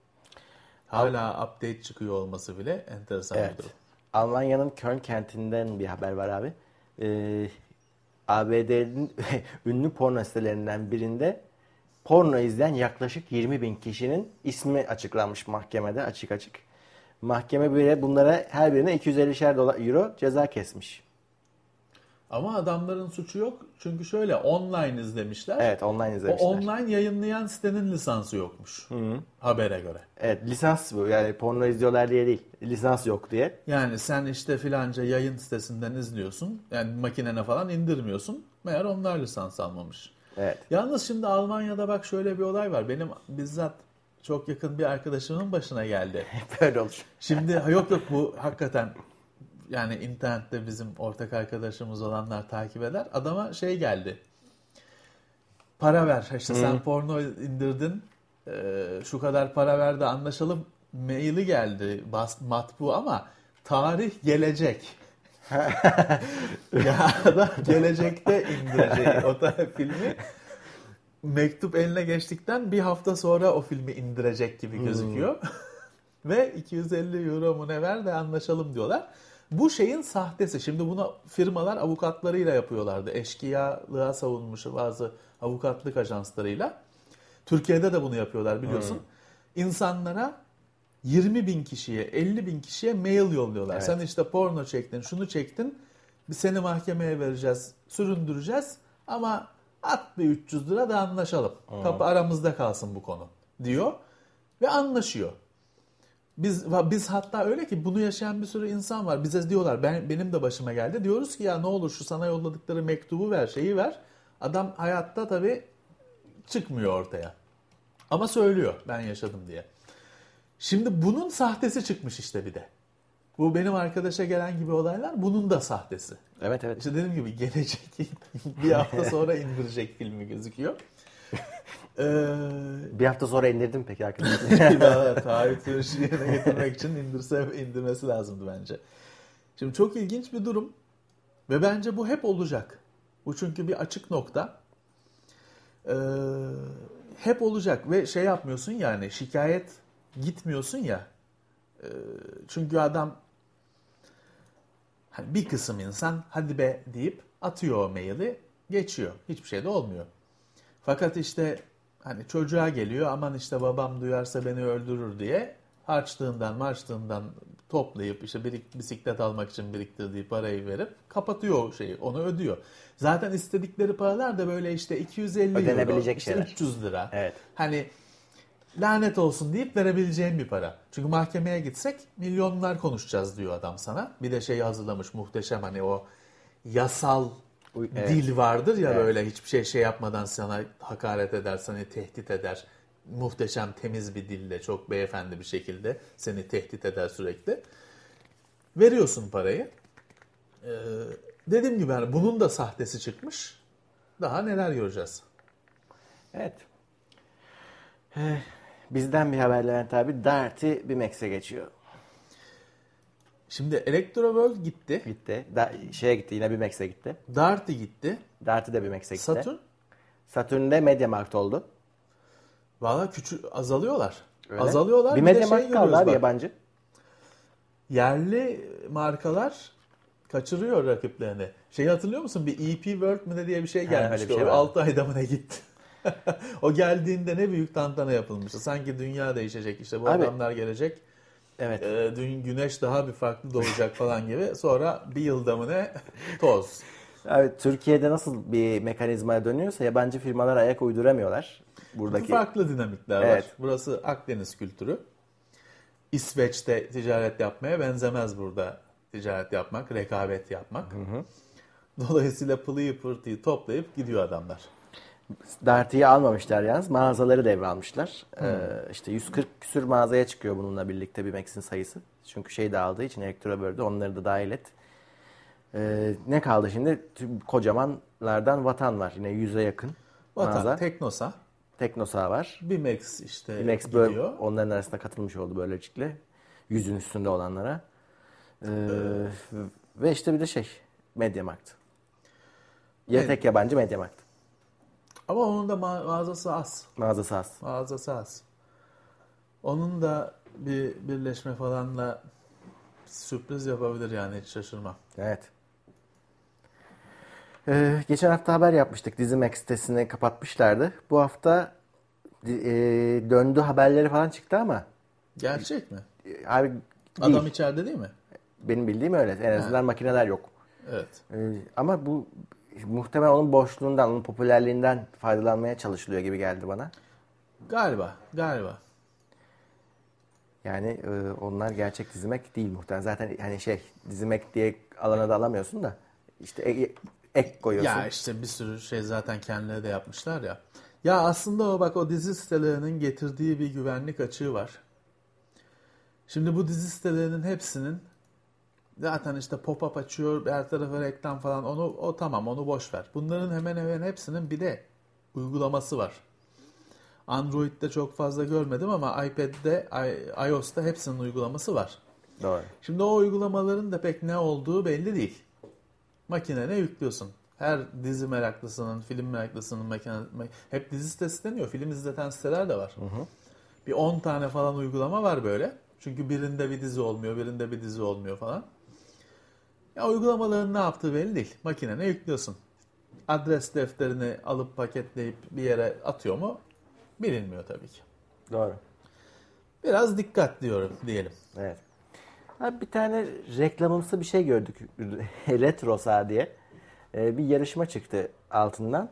Hala update çıkıyor olması bile enteresan Evet. bir durum. Almanya'nın Köln kentinden bir haber var abi. Ee, A B D'nin ünlü porno sitelerinden birinde porno izleyen yaklaşık yirmi bin kişinin ismi açıklanmış mahkemede, açık açık. Mahkeme bile bunlara her birine iki yüz ellişer dolar euro ceza kesmiş. Ama adamların suçu yok. Çünkü şöyle online izlemişler. Evet, online O izlemişler. online yayınlayan sitenin lisansı yokmuş. Habere göre. Evet, lisans bu. Yani porno izliyorlar diye değil. Lisans yok diye. Yani sen işte filanca yayın sitesinden izliyorsun. Yani makinene falan indirmiyorsun. Meğer onlar lisans almamış. Evet. Yalnız şimdi Almanya'da bak şöyle bir olay var. Benim bizzat çok yakın bir arkadaşımın başına geldi. Böyle olur. Şimdi yok yok bu hakikaten yani internette bizim ortak arkadaşımız olanlar takip eder. Adama şey geldi. Para ver. İşte Hı. sen porno indirdin. e, şu kadar para ver de anlaşalım. Maili geldi. Bas, matbu ama tarih gelecek. Ya adam gelecekte indirecek o da filmi. Mektup eline geçtikten bir hafta sonra o filmi indirecek gibi gözüküyor. Ve iki yüz elli euro mu ne ver de anlaşalım diyorlar. Bu şeyin sahtesi. Şimdi bunu firmalar avukatlarıyla yapıyorlardı. Eşkıyalığa savunmuş bazı avukatlık ajanslarıyla. Türkiye'de de bunu yapıyorlar biliyorsun. Hmm. İnsanlara yirmi bin kişiye, elli bin kişiye mail yolluyorlar. Evet. Sen işte porno çektin, şunu çektin. Biz seni mahkemeye vereceğiz, süründüreceğiz. Ama at bir üç yüz lira da anlaşalım. Hmm. Kapı aramızda kalsın bu konu diyor. Ve anlaşıyor. Biz biz hatta öyle ki bunu yaşayan bir sürü insan var. Bize diyorlar ben benim de başıma geldi. Diyoruz ki ya ne olur şu sana yolladıkları mektubu ver, şeyi ver. Adam hayatta tabii çıkmıyor ortaya. Ama söylüyor ben yaşadım diye. Şimdi bunun sahtesi çıkmış işte bir de. Bu benim arkadaşa gelen gibi olaylar bunun da sahtesi. Evet evet. İşte dediğim gibi gelecek bir hafta sonra indirecek filmi gözüküyor. Ee, bir hafta sonra indirdim peki arkadaşlar. daha taahhüt süreci yerine getirmek için indirse indirmesi lazımdı bence. Şimdi çok ilginç bir durum ve bence bu hep olacak. Bu çünkü bir açık nokta. Ee, hep olacak ve şey yapmıyorsun yani şikayet gitmiyorsun ya. Ee, çünkü adam hani bir kısım insan hadi be deyip atıyor o maili geçiyor. Hiçbir şey de olmuyor. Fakat işte hani çocuğa geliyor aman işte babam duyarsa beni öldürür diye harçlığından marçlığından toplayıp işte bir bisiklet almak için biriktirdiği parayı verip kapatıyor o şeyi, onu ödüyor. Zaten istedikleri paralar da böyle işte iki yüz elli ödenebilecek euro, işte şeyler. üç yüz lira. Evet. Hani lanet olsun deyip verebileceğim bir para. Çünkü mahkemeye gitsek milyonlar konuşacağız diyor adam sana. Bir de şey hazırlamış muhteşem hani o yasal Evet. dil vardır ya Evet. böyle hiçbir şey şey yapmadan sana hakaret eder, seni tehdit eder. Muhteşem temiz bir dille çok beyefendi bir şekilde seni tehdit eder sürekli. Veriyorsun parayı. Ee, dediğim gibi yani bunun da sahtesi çıkmış. Daha neler göreceğiz. Evet. Eh, Bizden bir haber Levent abi. Darty Bimex'e geçiyor. Şimdi Electroworld gitti. Gitti. Da, şeye gitti yine Bimex'e gitti. Darty gitti. Darty de Bimex'e gitti. Saturn. Saturn'de MediaMarkt oldu. Valla küçük azalıyorlar. Öyle. Azalıyorlar. Bir Bir de şey MediaMarkt kaldı görüyoruz abi bak. yabancı. Yerli markalar kaçırıyor rakiplerini. Şeyi hatırlıyor musun? Bir E P World mu ne diye bir şey gelmişti. öyle bir şey o var. altı ayda mı ne gitti? O geldiğinde ne büyük tantana yapılmıştı. Sanki dünya değişecek, işte bu Abi, adamlar gelecek. Evet. E, dün güneş daha bir farklı doğacak falan gibi. Sonra bir yılda mı ne? Toz. Abi, Türkiye'de nasıl bir mekanizmaya dönüyorsa yabancı firmalar ayak uyduramıyorlar. Buradaki Farklı dinamikler Evet. var. Burası Akdeniz kültürü. İsveç'te ticaret yapmaya benzemez burada ticaret yapmak, rekabet yapmak. Dolayısıyla pılıyı pırtıyı toplayıp gidiyor adamlar. Darty'yi almamışlar yalnız. Mağazaları devralmışlar. Ee, işte yüz kırk küsür mağazaya çıkıyor bununla birlikte BİMEX'in sayısı. Çünkü şey dağıldığı için Elektrobör'de onları da dahil et. Ee, ne kaldı şimdi? Tüm kocamanlardan Vatan var. Yine yüze yakın Vatan, mağaza. Teknosa, Teknosa var. BİMEX işte BİMEX böyle gidiyor. onların arasında katılmış oldu böylelikle. Yüzün üstünde olanlara. Ee, ve işte bir de şey MediaMarkt. Ya Evet. tek yabancı MediaMarkt. Ama onun da ma- mağazası az. Mağazası az. Mağazası az. Onun da bir birleşme falanla sürpriz yapabilir yani, hiç şaşırmam. Evet. Ee, geçen hafta haber yapmıştık. Dizimax sitesini kapatmışlardı. Bu hafta e, döndü haberleri falan çıktı ama Gerçek mi? e, abi değil. Adam içeride değil mi? Benim bildiğim öyle. En azından makineler yok. Evet. Ee, ama bu muhtemelen onun boşluğundan, onun popülerliğinden faydalanmaya çalışılıyor gibi geldi bana. Galiba, galiba. Yani e, onlar gerçek dizimek değil muhtemelen. Zaten hani şey dizimek diye alana da alamıyorsun da işte e- ek koyuyorsun. Ya işte bir sürü şey zaten kendileri de yapmışlar ya. Ya aslında o bak, o dizi sitelerinin getirdiği bir güvenlik açığı var. Şimdi bu dizi sitelerinin hepsinin zaten işte pop-up açıyor, her tarafa reklam falan, onu o tamam, onu boş ver. Bunların hemen hemen hepsinin bir de uygulaması var. Android'de çok fazla görmedim ama iPad'de, i- iOS'ta hepsinin uygulaması var. Doğru. Şimdi o uygulamaların da pek ne olduğu belli değil. Makinene yüklüyorsun. Her dizi meraklısının, film meraklısının makine, hep dizi sitesi deniyor. Film izleten siteler de var. Hı hı. Bir on tane falan uygulama var böyle. Çünkü birinde bir dizi olmuyor, birinde bir dizi olmuyor falan. Ya uygulamaların ne yaptığı belli değil. Makinene yüklüyorsun. Adres defterini alıp paketleyip bir yere atıyor mu? Bilinmiyor tabii ki. Doğru. Biraz dikkat diyorum diyelim. Evet. Abi bir tane reklamımsı bir şey gördük. Retrosa diye. Ee, bir yarışma çıktı altından.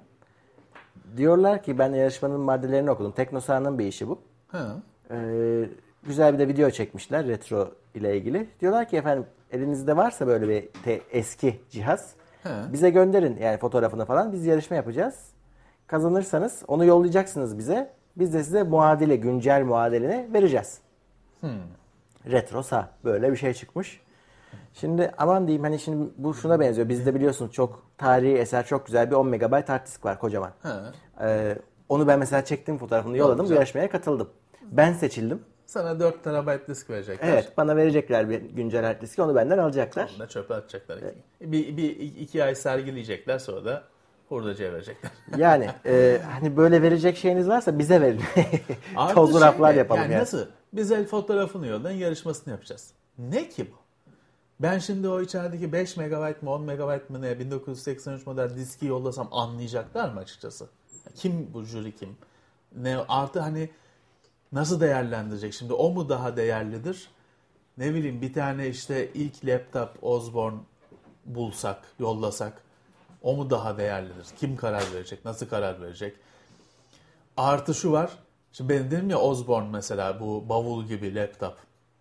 Diyorlar ki, ben yarışmanın maddelerini okudum. Teknosa'nın bir işi bu. Ha. Ee, güzel bir de video çekmişler retro ile ilgili. Diyorlar ki efendim, elinizde varsa böyle bir te- eski cihaz He. bize gönderin, yani fotoğrafını falan, biz yarışma yapacağız. Kazanırsanız onu yollayacaksınız bize. Biz de size muadili, güncel muadilini vereceğiz. Hmm. Retrosa böyle bir şey çıkmış. Şimdi aman diyeyim, hani şimdi bu şuna benziyor. Bizde biliyorsunuz çok tarihi eser, çok güzel bir on megabayt hard disk var kocaman. Ha. Ee, onu ben mesela çektim, fotoğrafını yolladım, bu güzel. yarışmaya katıldım. Ben seçildim. Sana dört terabayt disk verecekler. Evet, bana verecekler bir güncel hard diski, onu benden alacaklar. Onu da çöpe atacaklar. Evet. Bir, bir iki ay sergileyecekler, sonra da hurdacıya verecekler. Yani e, hani böyle verecek şeyiniz varsa bize verin. Artı Tozlu raflar şöyle, yapalım yani. yani. Nasıl? Bize fotoğrafını yollayın, yarışmasını yapacağız. Ne ki bu? Ben şimdi o içerideki beş megabayt mı on megabayt mı ne bin dokuz yüz seksen üç model diski yollasam anlayacaklar mı açıkçası? Kim bu jüri, kim? Ne artı hani nasıl değerlendirecek? Şimdi o mu daha değerlidir? Ne bileyim, bir tane işte ilk laptop Osborne bulsak, yollasak, o mu daha değerlidir? Kim karar verecek? Nasıl karar verecek? Artı şu var. Şimdi ben dedim ya, Osborne mesela, bu bavul gibi laptop.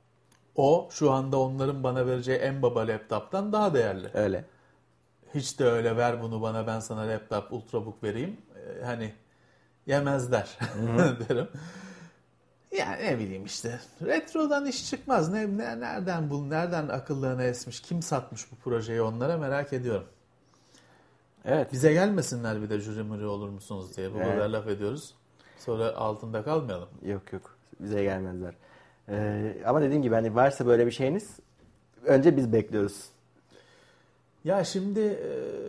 O şu anda onların bana vereceği en baba laptoptan daha değerli. Öyle. Hiç de öyle ver bunu bana, ben sana laptop ultrabook vereyim. Ee, hani yemezler derim. Yani ne bileyim işte. Retrodan iş çıkmaz. Ne, ne nereden bul nereden akıllarına esmiş? Kim satmış bu projeyi onlara, merak ediyorum. Evet. Bize gelmesinler bir de jüri müri olur musunuz diye. Bu Evet. kadar laf ediyoruz. Sonra altında kalmayalım. Yok yok. Bize gelmezler. Ee, ama dediğim gibi, hani varsa böyle bir şeyiniz, önce biz bekliyoruz. Ya şimdi e,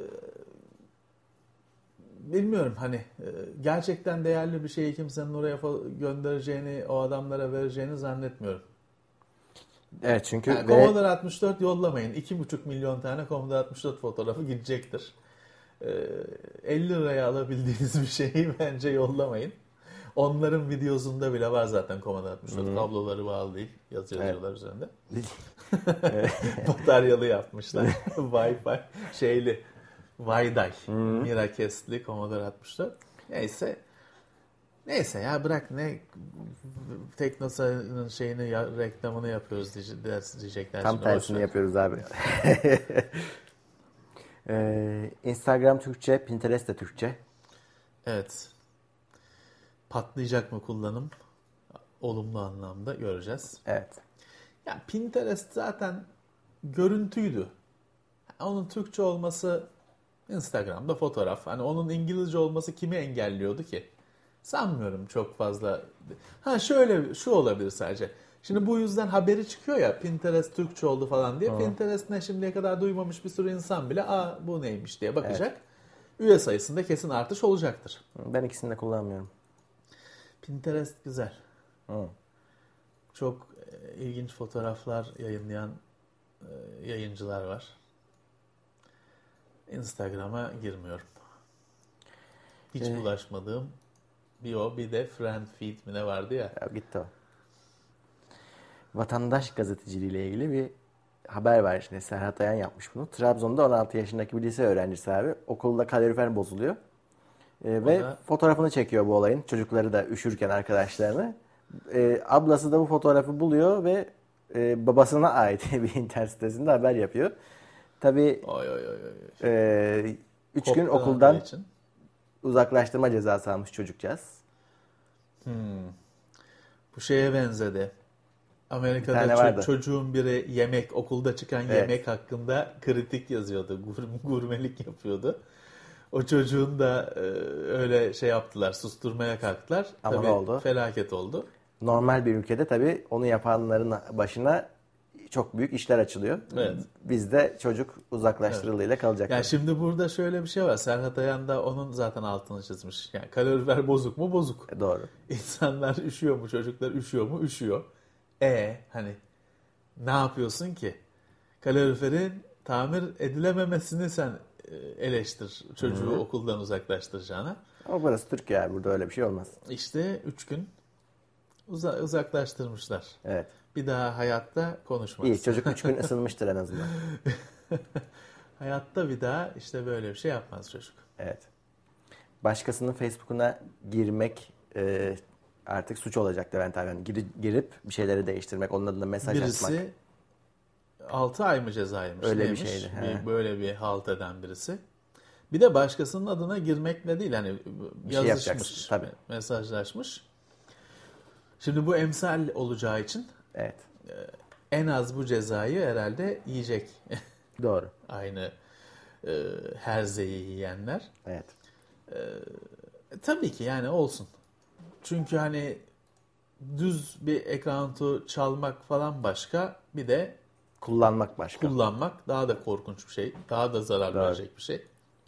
bilmiyorum hani e, gerçekten değerli bir şeyi kimsenin oraya fa- göndereceğini, o adamlara vereceğini zannetmiyorum. Evet çünkü Yani ve... Commodore altmış dört yollamayın. iki buçuk milyon tane Commodore altmış dört fotoğrafı gidecektir. Ee, elli liraya alabildiğiniz bir şeyi bence yollamayın. Onların videosunda bile var zaten Commodore altmış dört. Hmm. Kabloları bağlı değil. Yazı yazıyorlar evet. Üzerinde. Bataryalı yapmışlar. Wi-Fi şeyli. Vayday. Hmm. Miracast'li Commodore altmış dört. Neyse. Neyse ya bırak ne Teknosa'nın şeyini ya, reklamını yapıyoruz diyecekler. Tam tersini yapıyoruz abi. ee, Instagram Türkçe, Pinterest de Türkçe. Evet. Patlayacak mı kullanım? Olumlu anlamda göreceğiz. Evet. Ya Pinterest zaten görüntüydü. Onun Türkçe olması Instagram'da fotoğraf. Hani onun İngilizce olması kimi engelliyordu ki? Sanmıyorum çok fazla. Ha şöyle şu olabilir sadece. Şimdi bu yüzden haberi çıkıyor ya Pinterest Türkçe oldu falan diye. Hı. Pinterest ne şimdiye kadar duymamış bir sürü insan bile aa bu neymiş diye bakacak. Evet. Üye sayısında kesin artış olacaktır. Ben ikisini de kullanmıyorum. Pinterest güzel. Hı. Çok e, ilginç fotoğraflar yayınlayan e, yayıncılar var. Instagram'a girmiyorum. Hiç ee, bulaşmadığım bir o bir de Friend Feed mi ne vardı ya. Ya gitti o. Vatandaş gazeteciliği ile ilgili bir haber var. Şimdi Serhat Ayan yapmış bunu. Trabzon'da on altı yaşındaki bir lise öğrencisi abi. Okulda kalorifer bozuluyor. Ee, ve da... fotoğrafını çekiyor bu olayın. Çocukları da üşürken arkadaşlarını. Ee, ablası da bu fotoğrafı buluyor ve e, babasına ait bir internet sitesinde haber yapıyor. Tabii oy, oy, oy, oy. E, üç Koptan gün okuldan için. Uzaklaştırma cezası almış çocukcağız. Hmm. Bu şeye benzedi. Amerika'da ço- çocuğun biri yemek, okulda çıkan evet. yemek hakkında kritik yazıyordu. Gur- gurmelik yapıyordu. O çocuğun da e, öyle şey yaptılar, susturmaya kalktılar. Ama tabii ne oldu? Felaket oldu. Normal bir ülkede tabii onu yapanların başına çok büyük işler açılıyor. Evet. Bizde çocuk uzaklaştırıldığıyla evet. kalacak. Yani şimdi burada şöyle bir şey var. Serhat Ayan da onun zaten altını çizmiş. Yani kalorifer bozuk mu? Bozuk. E, doğru. İnsanlar üşüyor mu? Çocuklar üşüyor mu? Üşüyor. E hani ne yapıyorsun ki? Kaloriferin tamir edilememesini sen eleştir. Çocuğu Hı-hı. okuldan uzaklaştıracağına. Ama burası Türkiye abi. Burada öyle bir şey olmaz. İşte üç gün uza- uzaklaştırmışlar. Evet. Bir daha hayatta konuşmaz. İyi çocuk üç gün ısınmıştır en azından. Hayatta bir daha işte böyle bir şey yapmaz çocuk. Evet. Başkasının Facebook'una girmek e, artık suç olacak Levent abi. Yani girip, girip bir şeyleri değiştirmek, onun adına mesaj birisi, atmak. Birisi altı ay mı cezaymış? Öyle neymiş? bir şeydi. Bir, böyle bir halt eden birisi. Bir de başkasının adına girmekle değil hani bir yazışmış, şey tabii. mesajlaşmış. Şimdi bu emsal olacağı için evet. en az bu cezayı herhalde yiyecek. Doğru. Aynı e, herzeyi yiyenler. Evet. E, tabii ki yani olsun. Çünkü hani düz bir account'u çalmak falan başka, bir de kullanmak başka. Kullanmak daha da korkunç bir şey. Daha da zarar Doğru. verecek bir şey.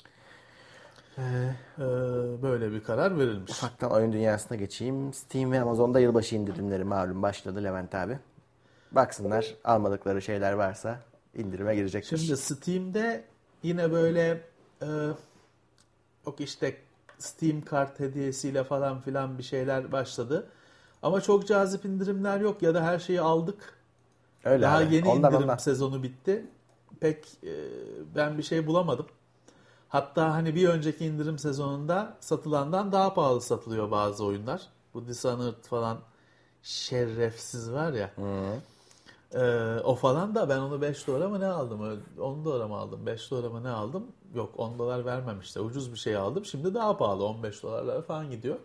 Ee, ee, böyle bir karar verilmiş. Ufaktan oyun dünyasına geçeyim. Steam ve Amazon'da yılbaşı indirimleri malum başladı Levent abi. Baksınlar, almadıkları şeyler varsa indirime girecektir. Şimdi Steam'de yine böyle e, yok işte Steam kart hediyesiyle falan filan bir şeyler başladı. Ama çok cazip indirimler yok ya da her şeyi aldık. Öyle Daha abi. yeni ondan, indirim ondan. sezonu bitti. Pek e, ben bir şey bulamadım. Hatta hani bir önceki indirim sezonunda satılandan daha pahalı satılıyor bazı oyunlar. Bu Dishonored falan şerefsiz var ya. E, o falan da ben onu beş dolara mı ne aldım? on dolara mı aldım? beş dolara mı ne aldım? Yok on dolar vermemişti. Ucuz bir şey aldım. Şimdi daha pahalı. on beş dolarlara falan gidiyor.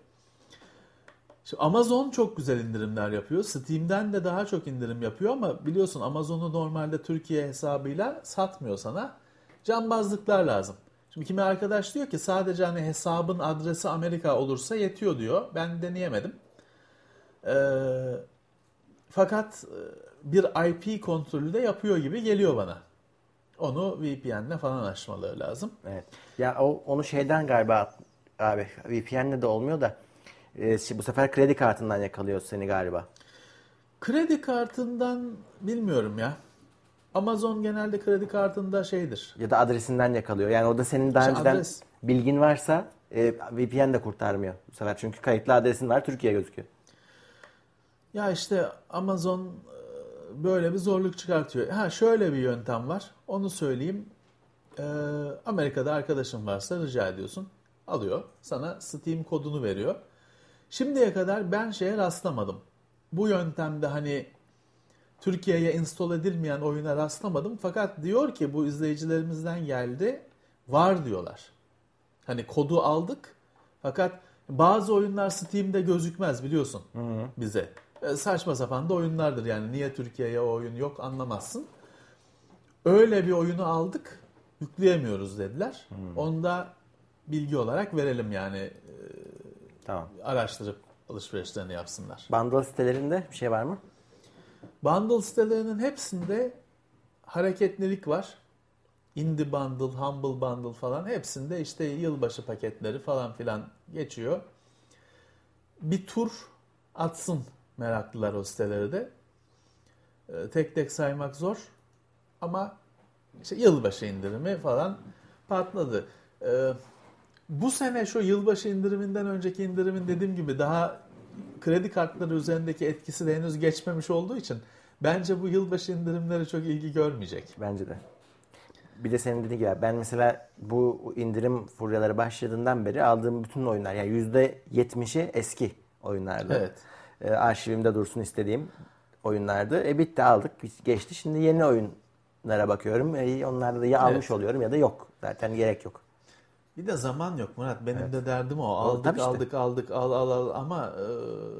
Şimdi Amazon çok güzel indirimler yapıyor. Steam'den de daha çok indirim yapıyor ama biliyorsun Amazon'u normalde Türkiye hesabıyla satmıyor sana. Cambazlıklar lazım. Şimdi kimi arkadaş diyor ki sadece hani hesabın adresi Amerika olursa yetiyor diyor. Ben deneyemedim. Ee, fakat bir I P kontrolü de yapıyor gibi geliyor bana. Onu V P N'le falan açmaları lazım. Evet. Ya o onu şeyden galiba abi V P N'le de olmuyor da e, bu sefer kredi kartından yakalıyor seni galiba. Kredi kartından bilmiyorum ya. Amazon genelde kredi kartında şeydir. Ya da adresinden yakalıyor. Yani orada senin daha İşte önceden adres. bilgin varsa e, V P N de kurtarmıyor bu sefer. Çünkü kayıtlı adresin var, Türkiye gözüküyor. Ya işte Amazon e, böyle bir zorluk çıkartıyor. Ha şöyle bir yöntem var. Onu söyleyeyim. Ee, Amerika'da arkadaşın varsa rica ediyorsun. Alıyor. Sana Steam kodunu veriyor. Şimdiye kadar ben şeye rastlamadım. Bu yöntemde hani Türkiye'ye install edilmeyen oyuna rastlamadım. Fakat diyor ki bu izleyicilerimizden geldi. Var diyorlar. Hani kodu aldık. Fakat bazı oyunlar Steam'de gözükmez biliyorsun hı hı. bize. E, saçma sapan da oyunlardır yani. Niye Türkiye'ye o oyun yok anlamazsın. Öyle bir oyunu aldık. Yükleyemiyoruz dediler. Hmm. Onu da bilgi olarak verelim yani. E, tamam. Araştırıp alışverişlerini yapsınlar. Bundle sitelerinde bir şey var mı? Bundle sitelerinin hepsinde hareketlilik var. Indie Bundle, Humble Bundle falan hepsinde işte yılbaşı paketleri falan filan geçiyor. Bir tur atsın meraklılar o siteleri de. E, tek tek saymak zor ama işte yılbaşı indirimi falan patladı. E, bu sene şu yılbaşı indiriminden önceki indirimin dediğim gibi daha kredi kartları üzerindeki etkisi de henüz geçmemiş olduğu için bence bu yılbaşı indirimleri çok ilgi görmeyecek. Bence de. Bir de senin dediğin gibi ben mesela bu indirim furyaları başladığından beri aldığım bütün oyunlar yani yüzde yetmişi eski oyunlardı. Evet. E, arşivimde dursun istediğim oyunlardı. E bitti aldık geçti. Şimdi yeni oyunlara bakıyorum. E, onlarda da ya almış evet. oluyorum ya da yok. Zaten gerek yok. Bir de zaman yok Murat. Benim evet. de derdim o. Aldık o, işte. aldık aldık al al al ama e,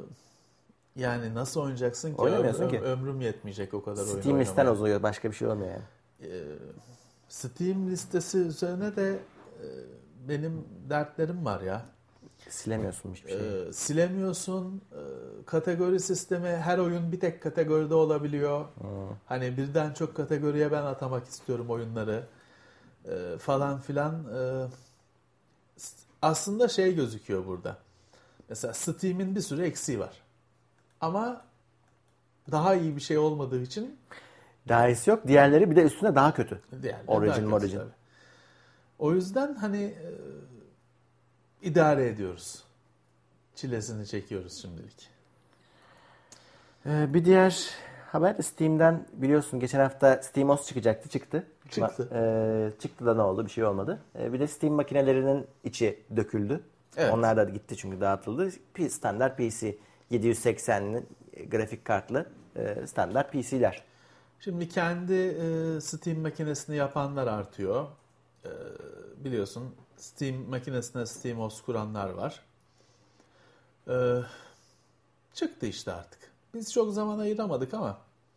yani nasıl oynayacaksın ki? Oynamıyorsun Öm, ki. Ömrüm yetmeyecek o kadar oyun oynamaya. Steam listen uzuyor. Başka bir şey olmuyor yani. E, Steam listesi üzerine de e, benim dertlerim var ya. Silemiyorsun hiçbir şey. E, silemiyorsun. E, kategori sistemi her oyun bir tek kategoride olabiliyor. Hmm. Hani birden çok kategoriye ben atamak istiyorum oyunları. E, falan filan. E, aslında şey gözüküyor burada. Mesela Steam'in bir sürü eksiği var. Ama daha iyi bir şey olmadığı için daha iyisi yok. Diğerleri bir de üstüne daha kötü. Diğerleri Origin, daha kötü, origin. Tabii. O yüzden hani e, idare ediyoruz. Çilesini çekiyoruz şimdilik. Ee, bir diğer haber Steam'den biliyorsun geçen hafta SteamOS çıkacaktı. Çıktı. Çıktı. Ee, çıktı da ne oldu? Bir şey olmadı. Ee, bir de Steam makinelerinin içi döküldü. Evet. Onlar da gitti çünkü dağıtıldı. Standart P C. yedi yüz seksenli grafik kartlı standart P C'ler. Şimdi kendi e, Steam makinesini yapanlar artıyor. E, biliyorsun Steam makinesine SteamOS kuranlar var. E, çıktı işte artık. Biz çok zaman ayıramadık ama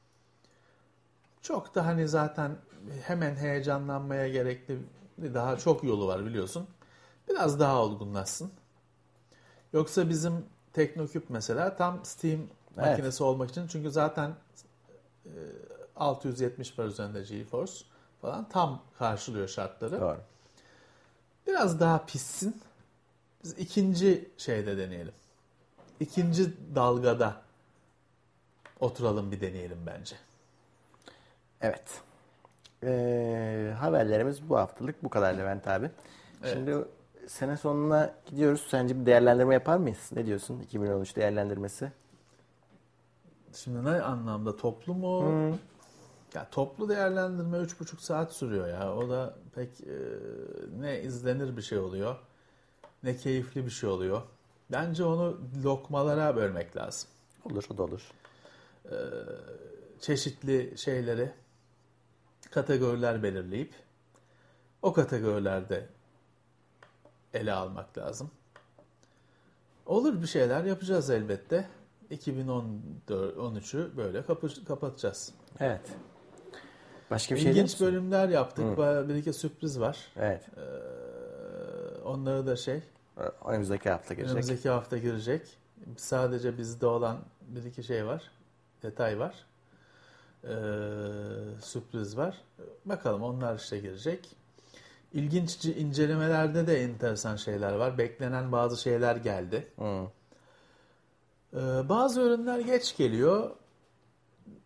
çok da hani zaten hemen heyecanlanmaya gerekli daha çok yolu var biliyorsun. Biraz daha olgunlaşsın. Yoksa bizim Teknoküp mesela tam Steam evet. makinesi olmak için çünkü zaten e, altı yüz yetmiş var üzerinde GeForce falan tam karşılıyor şartları. Doğru. Biraz daha pişsin. Biz ikinci şeyde deneyelim. İkinci dalgada oturalım bir deneyelim bence. Evet. Ee, haberlerimiz bu haftalık bu kadar Levent abi. Evet. Şimdi sene sonuna gidiyoruz. Sence bir değerlendirme yapar mıyız? Ne diyorsun? iki bin on üç değerlendirmesi. Şimdi ne anlamda? Toplu mu? Hmm. Ya toplu değerlendirme üç buçuk saat sürüyor ya. O da pek e, ne izlenir bir şey oluyor. Ne keyifli bir şey oluyor. Bence onu lokmalara bölmek lazım. Olur, o da olur. Ee, çeşitli şeyleri kategoriler belirleyip o kategorilerde ele almak lazım. Olur bir şeyler yapacağız elbette. iki bin on üçü böyle kapı, kapatacağız. Evet. Başka bir şey İlginç bölümler yaptık. Hı. Bir iki sürpriz var. Evet. Ee, onları da şey önümüzdeki hafta girecek. Önümüzdeki hafta girecek. Sadece bizde olan bir iki şey var. Detay var. Ee, sürpriz var. Bakalım onlar işte girecek. İlginç incelemelerde de enteresan şeyler var. Beklenen bazı şeyler geldi. Hmm. Ee, bazı ürünler geç geliyor.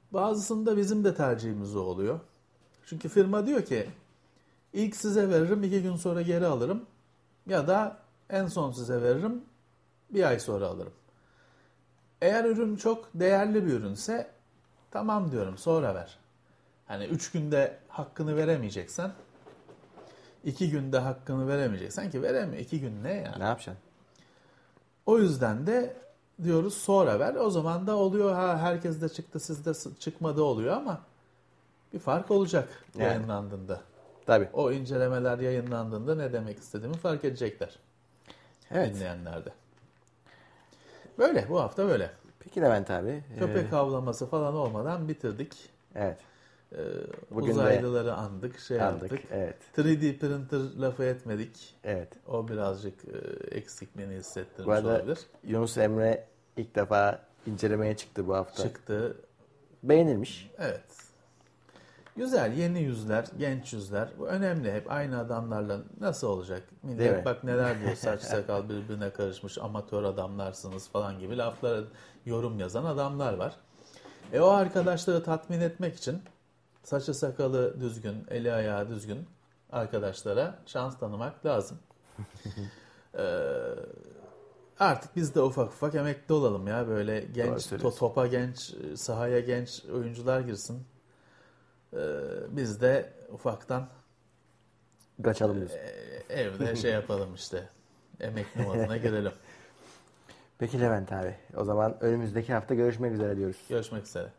Bazısında bizim de tercihimiz o oluyor. Çünkü firma diyor ki ilk size veririm, iki gün sonra geri alırım. Ya da en son size veririm, bir ay sonra alırım. Eğer ürün çok değerli bir ürünse tamam diyorum, sonra ver. Hani üç günde hakkını veremeyeceksen, iki günde hakkını veremeyeceksen ki veremiyor. iki gün ne yani? Ne yapacaksın? O yüzden de diyoruz sonra ver. O zaman da oluyor, ha herkes de çıktı, sizde çıkmadı oluyor ama bir fark olacak Yani. yayınlandığında. Tabii. O incelemeler yayınlandığında ne demek istediğimi fark edecekler. Evet. Dinleyenler de. Böyle, bu hafta böyle. Peki Levent abi. Köpek e, avlaması falan olmadan bitirdik. Evet. Ee, Bugün de uzaylıları andık, şey andık, yaptık. evet. üç D printer lafı etmedik. Evet. O birazcık e, eksikliğini hissettirmiş Bu arada olabilir. Yunus Emre ilk defa incelemeye çıktı bu hafta. Çıktı. Beğenilmiş. Evet. Güzel, yeni yüzler, genç yüzler. Bu önemli. Hep aynı adamlarla nasıl olacak? Değil mi? Millet bak neler diyor, saç sakal birbirine karışmış, amatör adamlarsınız falan gibi laflara yorum yazan adamlar var. E o arkadaşları tatmin etmek için saçı sakalı düzgün, eli ayağı düzgün arkadaşlara şans tanımak lazım. ee, artık biz de ufak ufak emekli olalım ya. Böyle genç, to- topa genç, sahaya genç oyuncular girsin. Ee, biz de ufaktan Kaçalım biz. e, evde şey yapalım işte. Emekli moduna girelim. Peki Levent abi. O zaman önümüzdeki hafta görüşmek üzere diyoruz. Görüşmek üzere.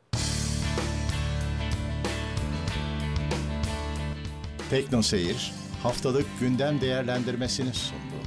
Tekno Seyir haftalık gündem değerlendirmesini sundu.